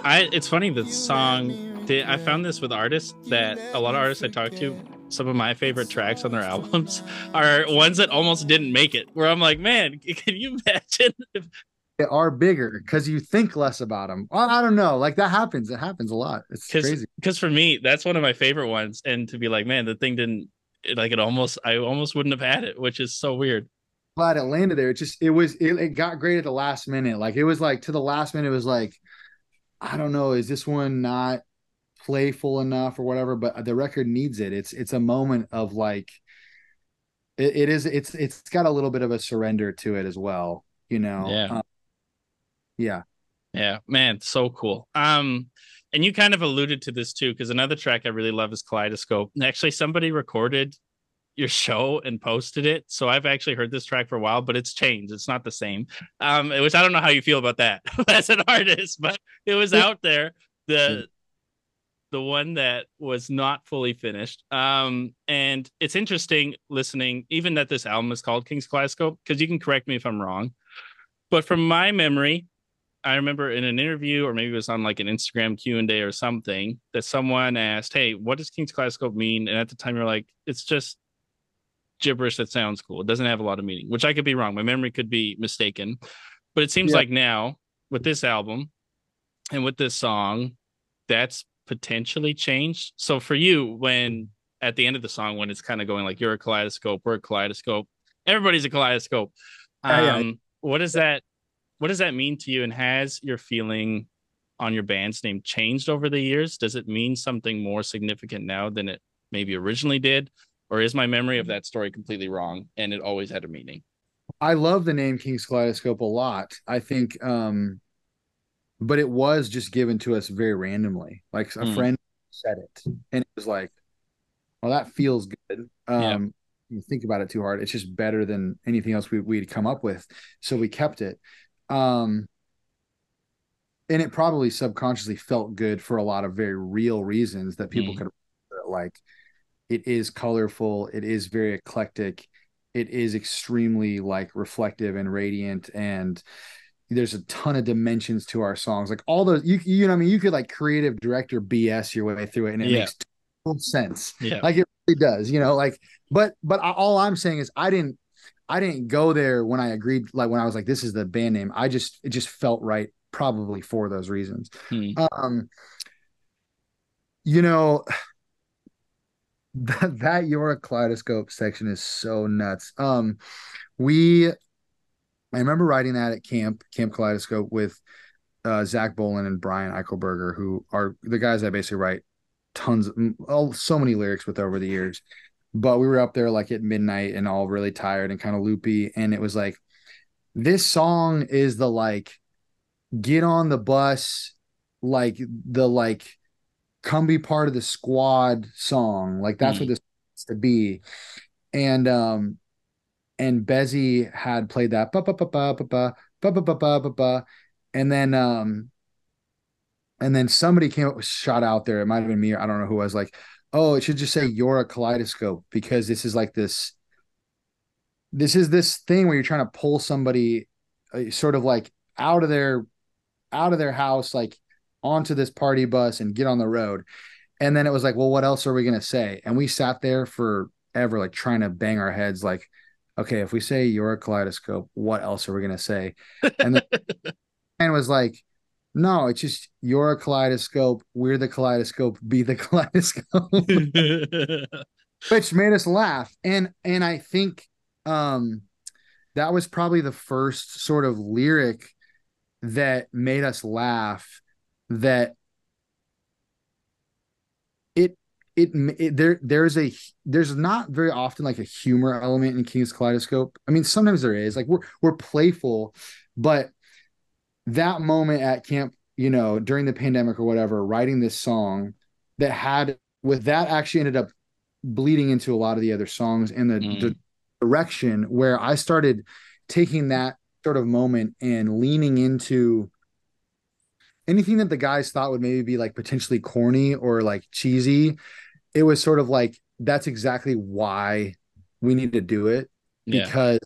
It's funny the song. I found this with artists that a lot of artists I talk to. Some of my favorite tracks on their albums are ones that almost didn't make it. Where I'm like, man, can you imagine if They are bigger because you think less about them. I don't know. Like that happens. It happens a lot. It's crazy. because for me that's one of my favorite ones, and to be like, man, the thing didn't like it almost I almost wouldn't have had it, which is so weird. Glad it landed there. It got great at the last minute. Like it was like to the last minute, it was like, I don't know, is this one not playful enough or whatever? But the record needs it. It's a moment of like it's got a little bit of a surrender to it as well, you know. Yeah. Yeah. Yeah, man, so cool. And you kind of alluded to this too, because another track I really love is Kaleidoscope. And actually, somebody recorded your show and posted it. So I've actually heard this track for a while, but it's changed. It's not the same. Which I don't know how you feel about that as an artist, but it was out there. The one that was not fully finished. And it's interesting listening, even that this album is called King's Kaleidoscope, because you can correct me if I'm wrong. But from my memory, I remember in an interview, or maybe it was on like an Instagram Q&A or something, that someone asked, hey, what does King's Kaleidoscope mean? And at the time you're like, it's just gibberish that sounds cool. It doesn't have a lot of meaning, which I could be wrong. My memory could be mistaken. But it seems like now with this album and with this song, that's potentially changed. So for you, when at the end of the song, when it's kind of going like, you're a kaleidoscope, we're a kaleidoscope, everybody's a kaleidoscope. What does that mean to you? And has your feeling on your band's name changed over the years? Does it mean something more significant now than it maybe originally did? Or is my memory of that story completely wrong and it always had a meaning? I love the name King's Kaleidoscope a lot. I think but it was just given to us very randomly. Like a friend said it, and it was like, well, that feels good. You think about it too hard. It's just better than anything else we'd come up with. So we kept it. And it probably subconsciously felt good for a lot of very real reasons that people could like. It is colorful. It is very eclectic. It is extremely like reflective and radiant, and there's a ton of dimensions to our songs. Like all those, you know, what I mean, you could like creative director BS your way through it, and it makes total sense. Yeah, like it really does. You know, like, but all I'm saying is I didn't go there when I agreed. Like when I was like, this is the band name. It just felt right, probably for those reasons. You know. That You're a Kaleidoscope section is so nuts. I remember writing that at Camp Kaleidoscope with Zach Boland and Brian Eichelberger, who are the guys I basically write so many lyrics with over the years. But we were up there like at midnight and all really tired and kind of loopy, and it was like, this song is the like get on the bus, like the like come be part of the squad song. Like that's what this is to be. And Bezzy had played that and then somebody came up with shot out there. It might have been me, or I don't know who. I was like, oh, it should just say you're a kaleidoscope, because this is like this is this thing where you're trying to pull somebody sort of like out of their house, like onto this party bus and get on the road. And then it was like, well, what else are we going to say? And we sat there forever, like trying to bang our heads, like, okay, if we say you're a kaleidoscope, what else are we going to say? And then and was like, no, it's just you're a kaleidoscope, we're the kaleidoscope, be the kaleidoscope. Which made us laugh. And I think that was probably the first sort of lyric that made us laugh, that there's not very often like a humor element in King's Kaleidoscope. I mean, sometimes there is, like we're playful, but that moment at camp, you know, during the pandemic or whatever, writing this song that had with that actually ended up bleeding into a lot of the other songs in the direction where I started taking that sort of moment and leaning into anything that the guys thought would maybe be like potentially corny or like cheesy. It was sort of like, that's exactly why we need to do it, because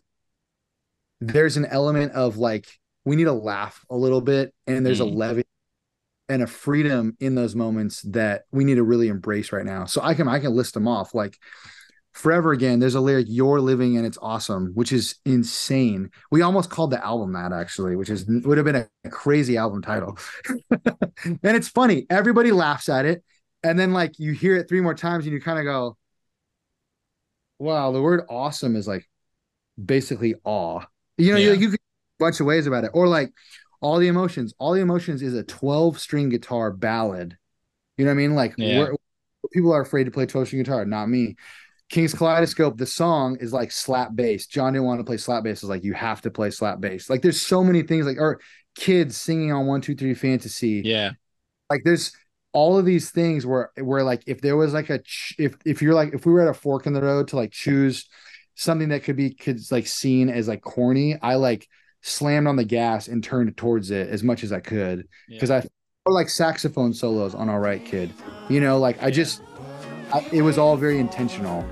there's an element of like, we need to laugh a little bit, and there's a levity and a freedom in those moments that we need to really embrace right now. So I can list them off. Like Forever Again, there's a lyric, "You're living and it's awesome," which is insane. We almost called the album that, actually, which is would have been a crazy album title. And it's funny, everybody laughs at it, and then like you hear it 3 more times and you kind of go, wow, the word awesome is like basically awe. Yeah. You could a bunch of ways about it. Or like All the Emotions is a 12-string guitar ballad. You know what I mean? Like Yeah. people are afraid to play 12-string guitar, not me. King's Kaleidoscope, the song is like slap bass. John didn't want to play slap bass. It's like, you have to play slap bass. Like there's so many things, like, or Kids singing on 1, 2, 3 Fantasy. Yeah. Like there's all of these things where like if there was like if you're like, if we were at a fork in the road to like choose something that could like seen as like corny, I like slammed on the gas and turned towards it as much as I could, because Yeah. or like saxophone solos on All Right Kid. Like it was all very intentional.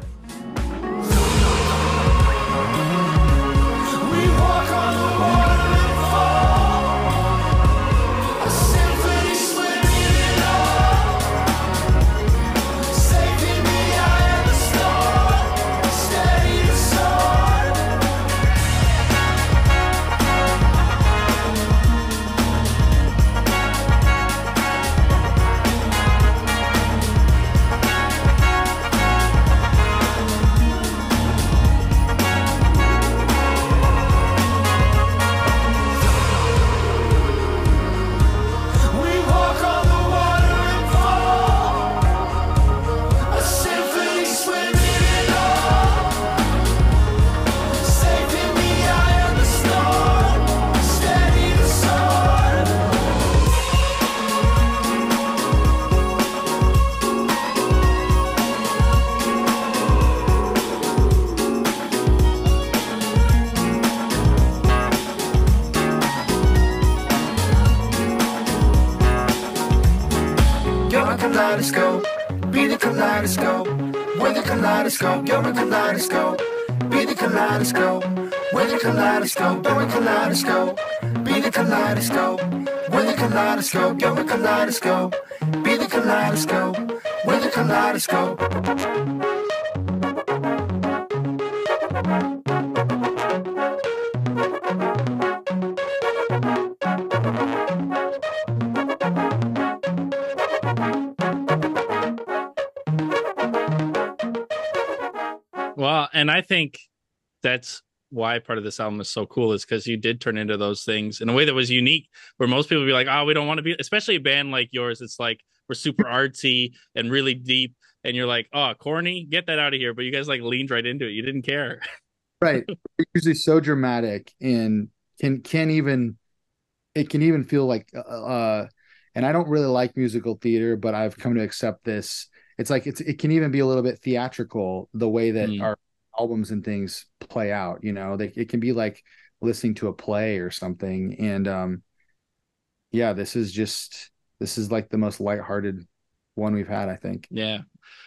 We walk on the water and fall. A symphony swimming in awe. Safe in the eye of the storm. Steady to soar. We walk on the water and fall. A symphony swimming in awe. Safe in the eye of the storm. Steady to soar. You're a kaleidoscope, be the kaleidoscope. We're the kaleidoscope, you're a kaleidoscope. Be the kaleidoscope, we're the kaleidoscope. You're a kaleidoscope, be the kaleidoscope. We're the kaleidoscope, you're a kaleidoscope. Be the kaleidoscope, we're the kaleidoscope. Well, and I think that's why part of this album is so cool, is because you did turn into those things in a way that was unique, where most people would be like, oh, we don't want to be, especially a band like yours. It's like, we're super artsy and really deep. And you're like, oh, corny, get that out of here. But you guys like leaned right into it. You didn't care. Right. It's usually so dramatic and can even it can even feel like and I don't really like musical theater, but I've come to accept this. It's like it can even be a little bit theatrical, the way that Mm. our albums and things play out. It can be like listening to a play or something. And yeah, this is like the most lighthearted one we've had, I think. Yeah.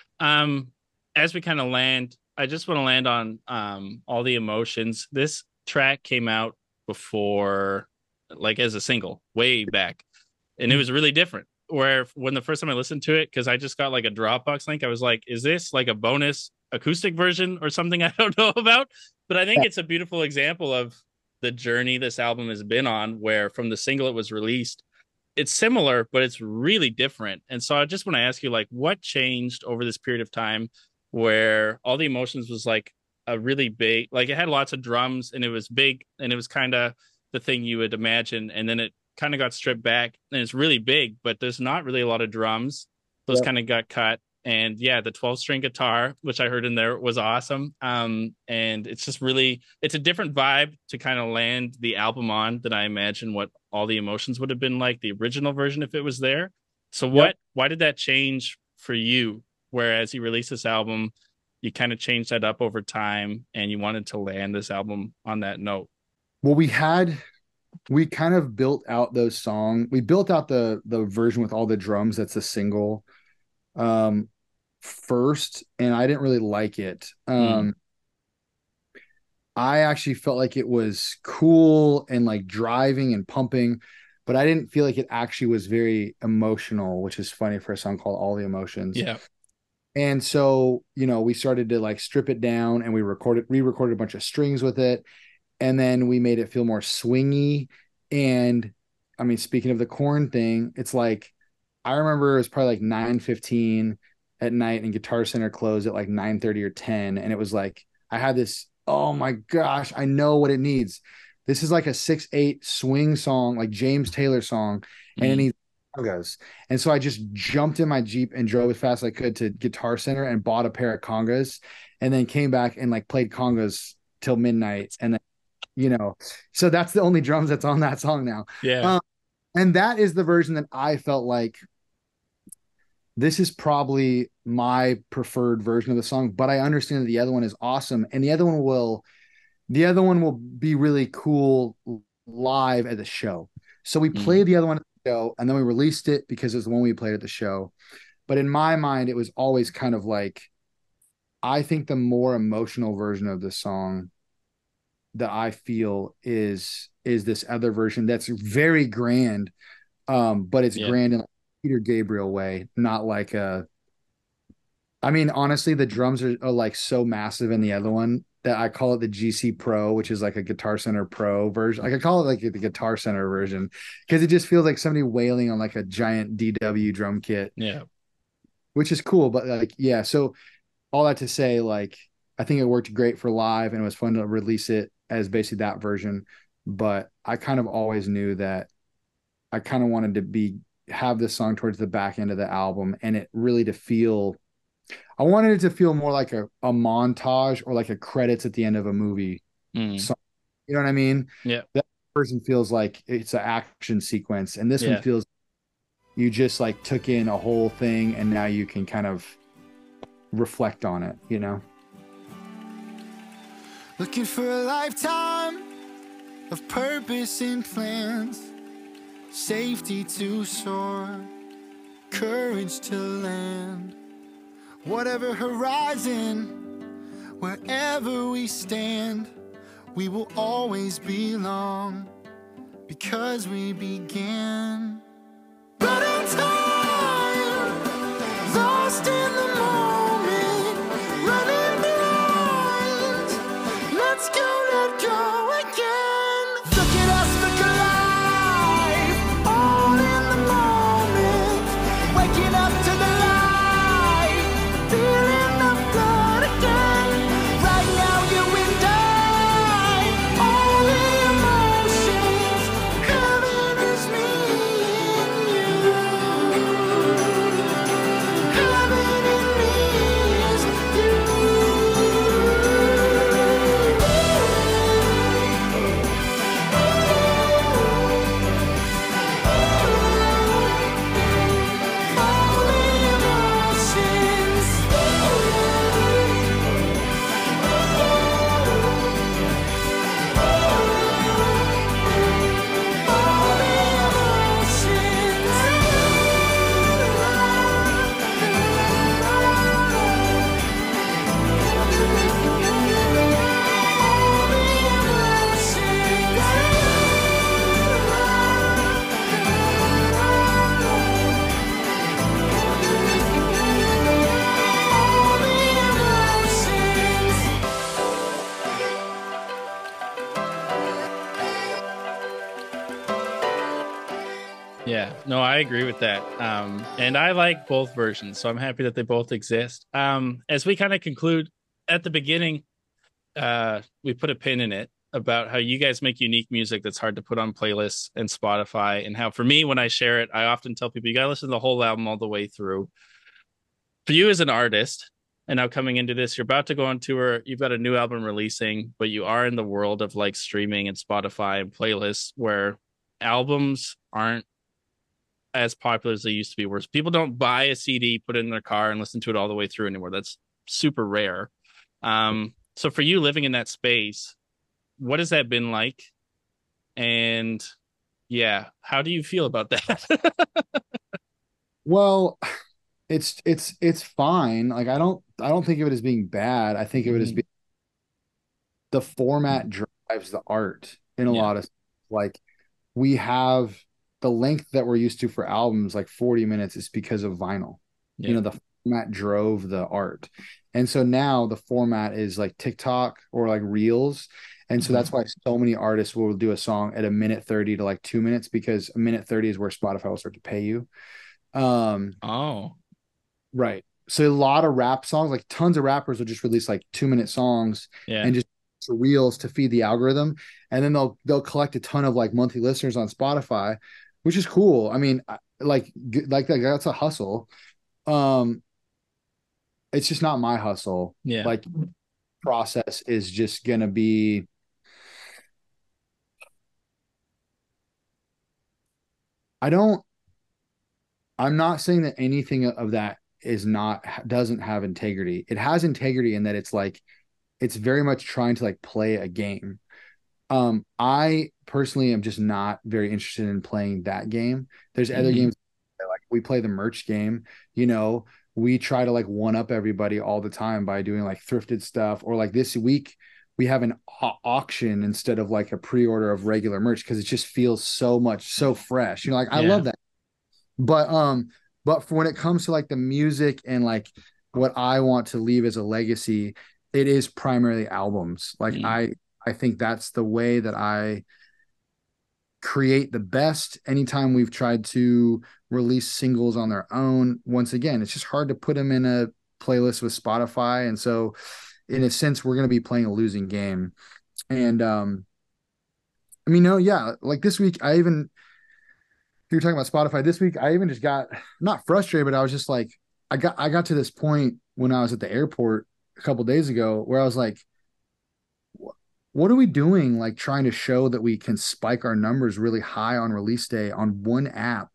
As we kind of land, I just want to land on All the Emotions. This track came out before, like as a single, way back, and it was really different. Where when the first time I listened to it, because I just got like a Dropbox link, I was like, is this like a bonus acoustic version or something I don't know about? But I think it's a beautiful example of the journey this album has been on, where from the single it was released, it's similar, but it's really different. And so I just want to ask you, like, what changed over this period of time where All the Emotions was like a really big, like it had lots of drums and it was big and it was kind of the thing you would imagine. And then it kind of got stripped back and it's really big, but there's not really a lot of drums. Those Yep. kind of got cut. And yeah, the 12-string guitar, which I heard in there, was awesome. And it's just really, it's a different vibe to kind of land the album on than I imagine what All the Emotions would have been like, the original version, if it was there. So why did that change for you? Whereas you released this album, you kind of changed that up over time and you wanted to land this album on that note. Well, we kind of built out those songs. We built out the version with all the drums. That's a single first, and I didn't really like it. I actually felt like it was cool and like driving and pumping, but I didn't feel like it actually was very emotional, which is funny for a song called All the Emotions. Yeah. And so, we started to like strip it down and we re-recorded a bunch of strings with it. And then we made it feel more swingy. And I mean, speaking of the Korn thing, it's like I remember it was probably like 9:15 at night and Guitar Center closed at like 9:30 or 10. And it was like I had this, oh my gosh, I know what it needs. This is like a 6/8 swing song, like James Taylor song, and it Mm. needs congas. And so I just jumped in my Jeep and drove as fast as I could to Guitar Center and bought a pair of congas, and then came back and like played congas till midnight. And then, so that's the only drums that's on that song now. Yeah. And that is the version that I felt like this is probably my preferred version of the song, but I understand that the other one is awesome. And the other one will be really cool live at the show. So we Mm. played the other one at the show and then we released it because it was the one we played at the show. But in my mind, it was always kind of like, I think the more emotional version of the song that I feel is this other version that's very grand, but it's Yeah. grand in like Peter Gabriel way, not like a. I mean, honestly, the drums are like so massive in the other one that I call it the GC Pro, which is like a Guitar Center Pro version. Like I call it like the Guitar Center version because it just feels like somebody wailing on like a giant DW drum kit, Yeah. which is cool. But like, yeah, so all that to say, like, I think it worked great for live and it was fun to release it as basically that version. But I kind of always knew that I kind of wanted to have this song towards the back end of the album and it really to feel I wanted it to feel more like a montage or like a credits at the end of a movie Mm. song. You know what I mean? Yeah. That person feels like it's an action sequence, and this one Yeah. feels you just like took in a whole thing and now you can kind of reflect on it, Looking for a lifetime of purpose and plans, safety to soar, courage to land. Whatever horizon, wherever we stand, we will always belong because we began. But in time, lost in the moment, running blind. Let's go, let go again. Look at us, look alive, all in the moment, waking up to the light, feeling the blood again. Right now, you and I, all the emotions, heaven is me and you. Heaven in me is Yeah, no, I agree with that. And I like both versions, so I'm happy that they both exist. As we kind of conclude at the beginning, we put a pin in it about how you guys make unique music that's hard to put on playlists and Spotify, and how for me, when I share it, I often tell people you gotta listen to the whole album all the way through. For you as an artist, and now coming into this, you're about to go on tour, you've got a new album releasing, but you are in the world of like streaming and Spotify and playlists where albums aren't as popular as they used to be, where people don't buy a CD, put it in their car, and listen to it all the way through anymore. That's super rare. So for you living in that space, what has that been like? And yeah, how do you feel about that? Well, it's fine. Like I don't think of it as being bad. I think of it as being the format drives the art in a Yeah. lot of like we have the length that we're used to for albums, like 40 minutes, is because of vinyl. Yeah. The format drove the art. And so now the format is like TikTok or like Reels. And so that's why so many artists will do a song at a minute 30 to like 2 minutes, because a minute 30 is where Spotify will start to pay you. Oh, Right. So a lot of rap songs, like tons of rappers will just release like 2 minute songs yeah. and just reels to feed the algorithm. And then they'll collect a ton of like monthly listeners on Spotify, which is cool. I mean, like that's a hustle. Um, it's just not my hustle. Yeah. Like process is just gonna be, I'm not saying that anything of that doesn't have integrity. It has integrity in that it's like it's very much trying to like play a game. I personally am just not very interested in playing that game. There's other games, like we play the merch game, we try to like one up everybody all the time by doing like thrifted stuff, or like this week we have an auction instead of like a pre-order of regular merch, because it just feels so fresh. Like I love that. But for when it comes to like the music and like what I want to leave as a legacy, it is primarily albums. Like I think that's the way that I create the best. Anytime we've tried to release singles on their own, once again, it's just hard to put them in a playlist with Spotify. And so in a sense, we're going to be playing a losing game. And I mean, no, yeah, like this week, you're talking about Spotify this week, I even just got not frustrated, but I was just like, I got to this point when I was at the airport a couple days ago where I was like, what are we doing? Like trying to show that we can spike our numbers really high on release day on one app.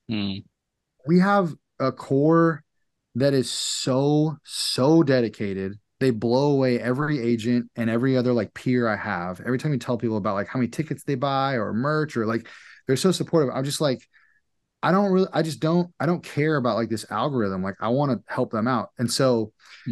We have a core that is so dedicated. They blow away every agent and every other like peer I have. Every time you tell people about like how many tickets they buy or merch, or like they're so supportive. I'm just like, I don't care about like this algorithm. Like I want to help them out. And so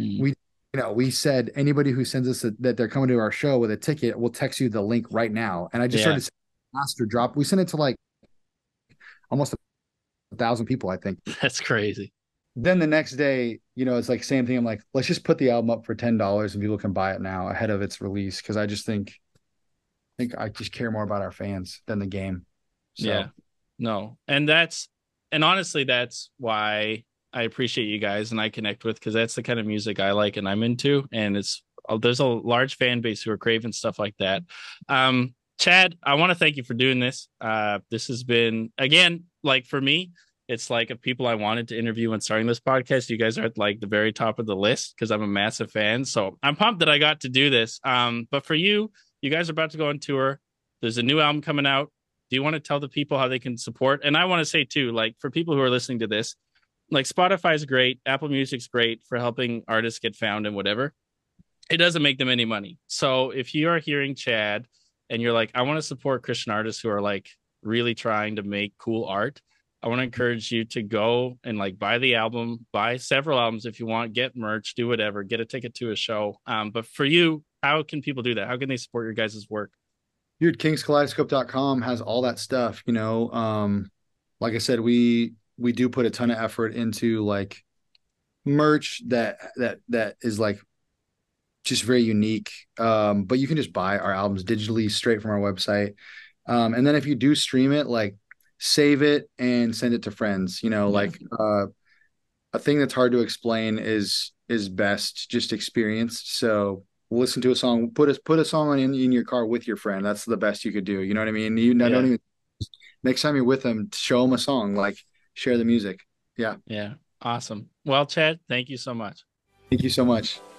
we said anybody who sends us that they're coming to our show with a ticket, we'll text you the link right now. And I just started master drop. We sent it to like almost 1,000 people, I think. That's crazy. Then the next day, it's like same thing. I'm like, let's just put the album up for $10 and people can buy it now ahead of its release. Cause I just think I just care more about our fans than the game. So. Yeah, no. And honestly, that's why I appreciate you guys and I connect with, because that's the kind of music I like and I'm into. And there's a large fan base who are craving stuff like that. Chad, I want to thank you for doing this. This has been, again, like for me, it's like of people I wanted to interview when starting this podcast. You guys are at like the very top of the list because I'm a massive fan. So I'm pumped that I got to do this. But for you guys are about to go on tour. There's a new album coming out. Do you want to tell the people how they can support? And I want to say too, like for people who are listening to this, like Spotify is great. Apple Music's great for helping artists get found and whatever. It doesn't make them any money. So if you are hearing Chad and you're like, I want to support Christian artists who are like really trying to make cool art, I want to encourage you to go and like buy the album, buy several albums if you want, get merch, do whatever, get a ticket to a show. But for you, how can people do that? How can they support your guys' work? Dude, kingskaleidoscope.com has all that stuff. Like I said, we do put a ton of effort into like merch that is like just very unique. But you can just buy our albums digitally straight from our website. And then if you do stream it, like save it and send it to friends. Like a thing that's hard to explain is best just experienced. So listen to a song, put a song in your car with your friend. That's the best you could do. You know what I mean? Don't even, next time you're with them, show them a song, like share the music. Yeah. Yeah. Awesome. Well, Chad, thank you so much. Thank you so much.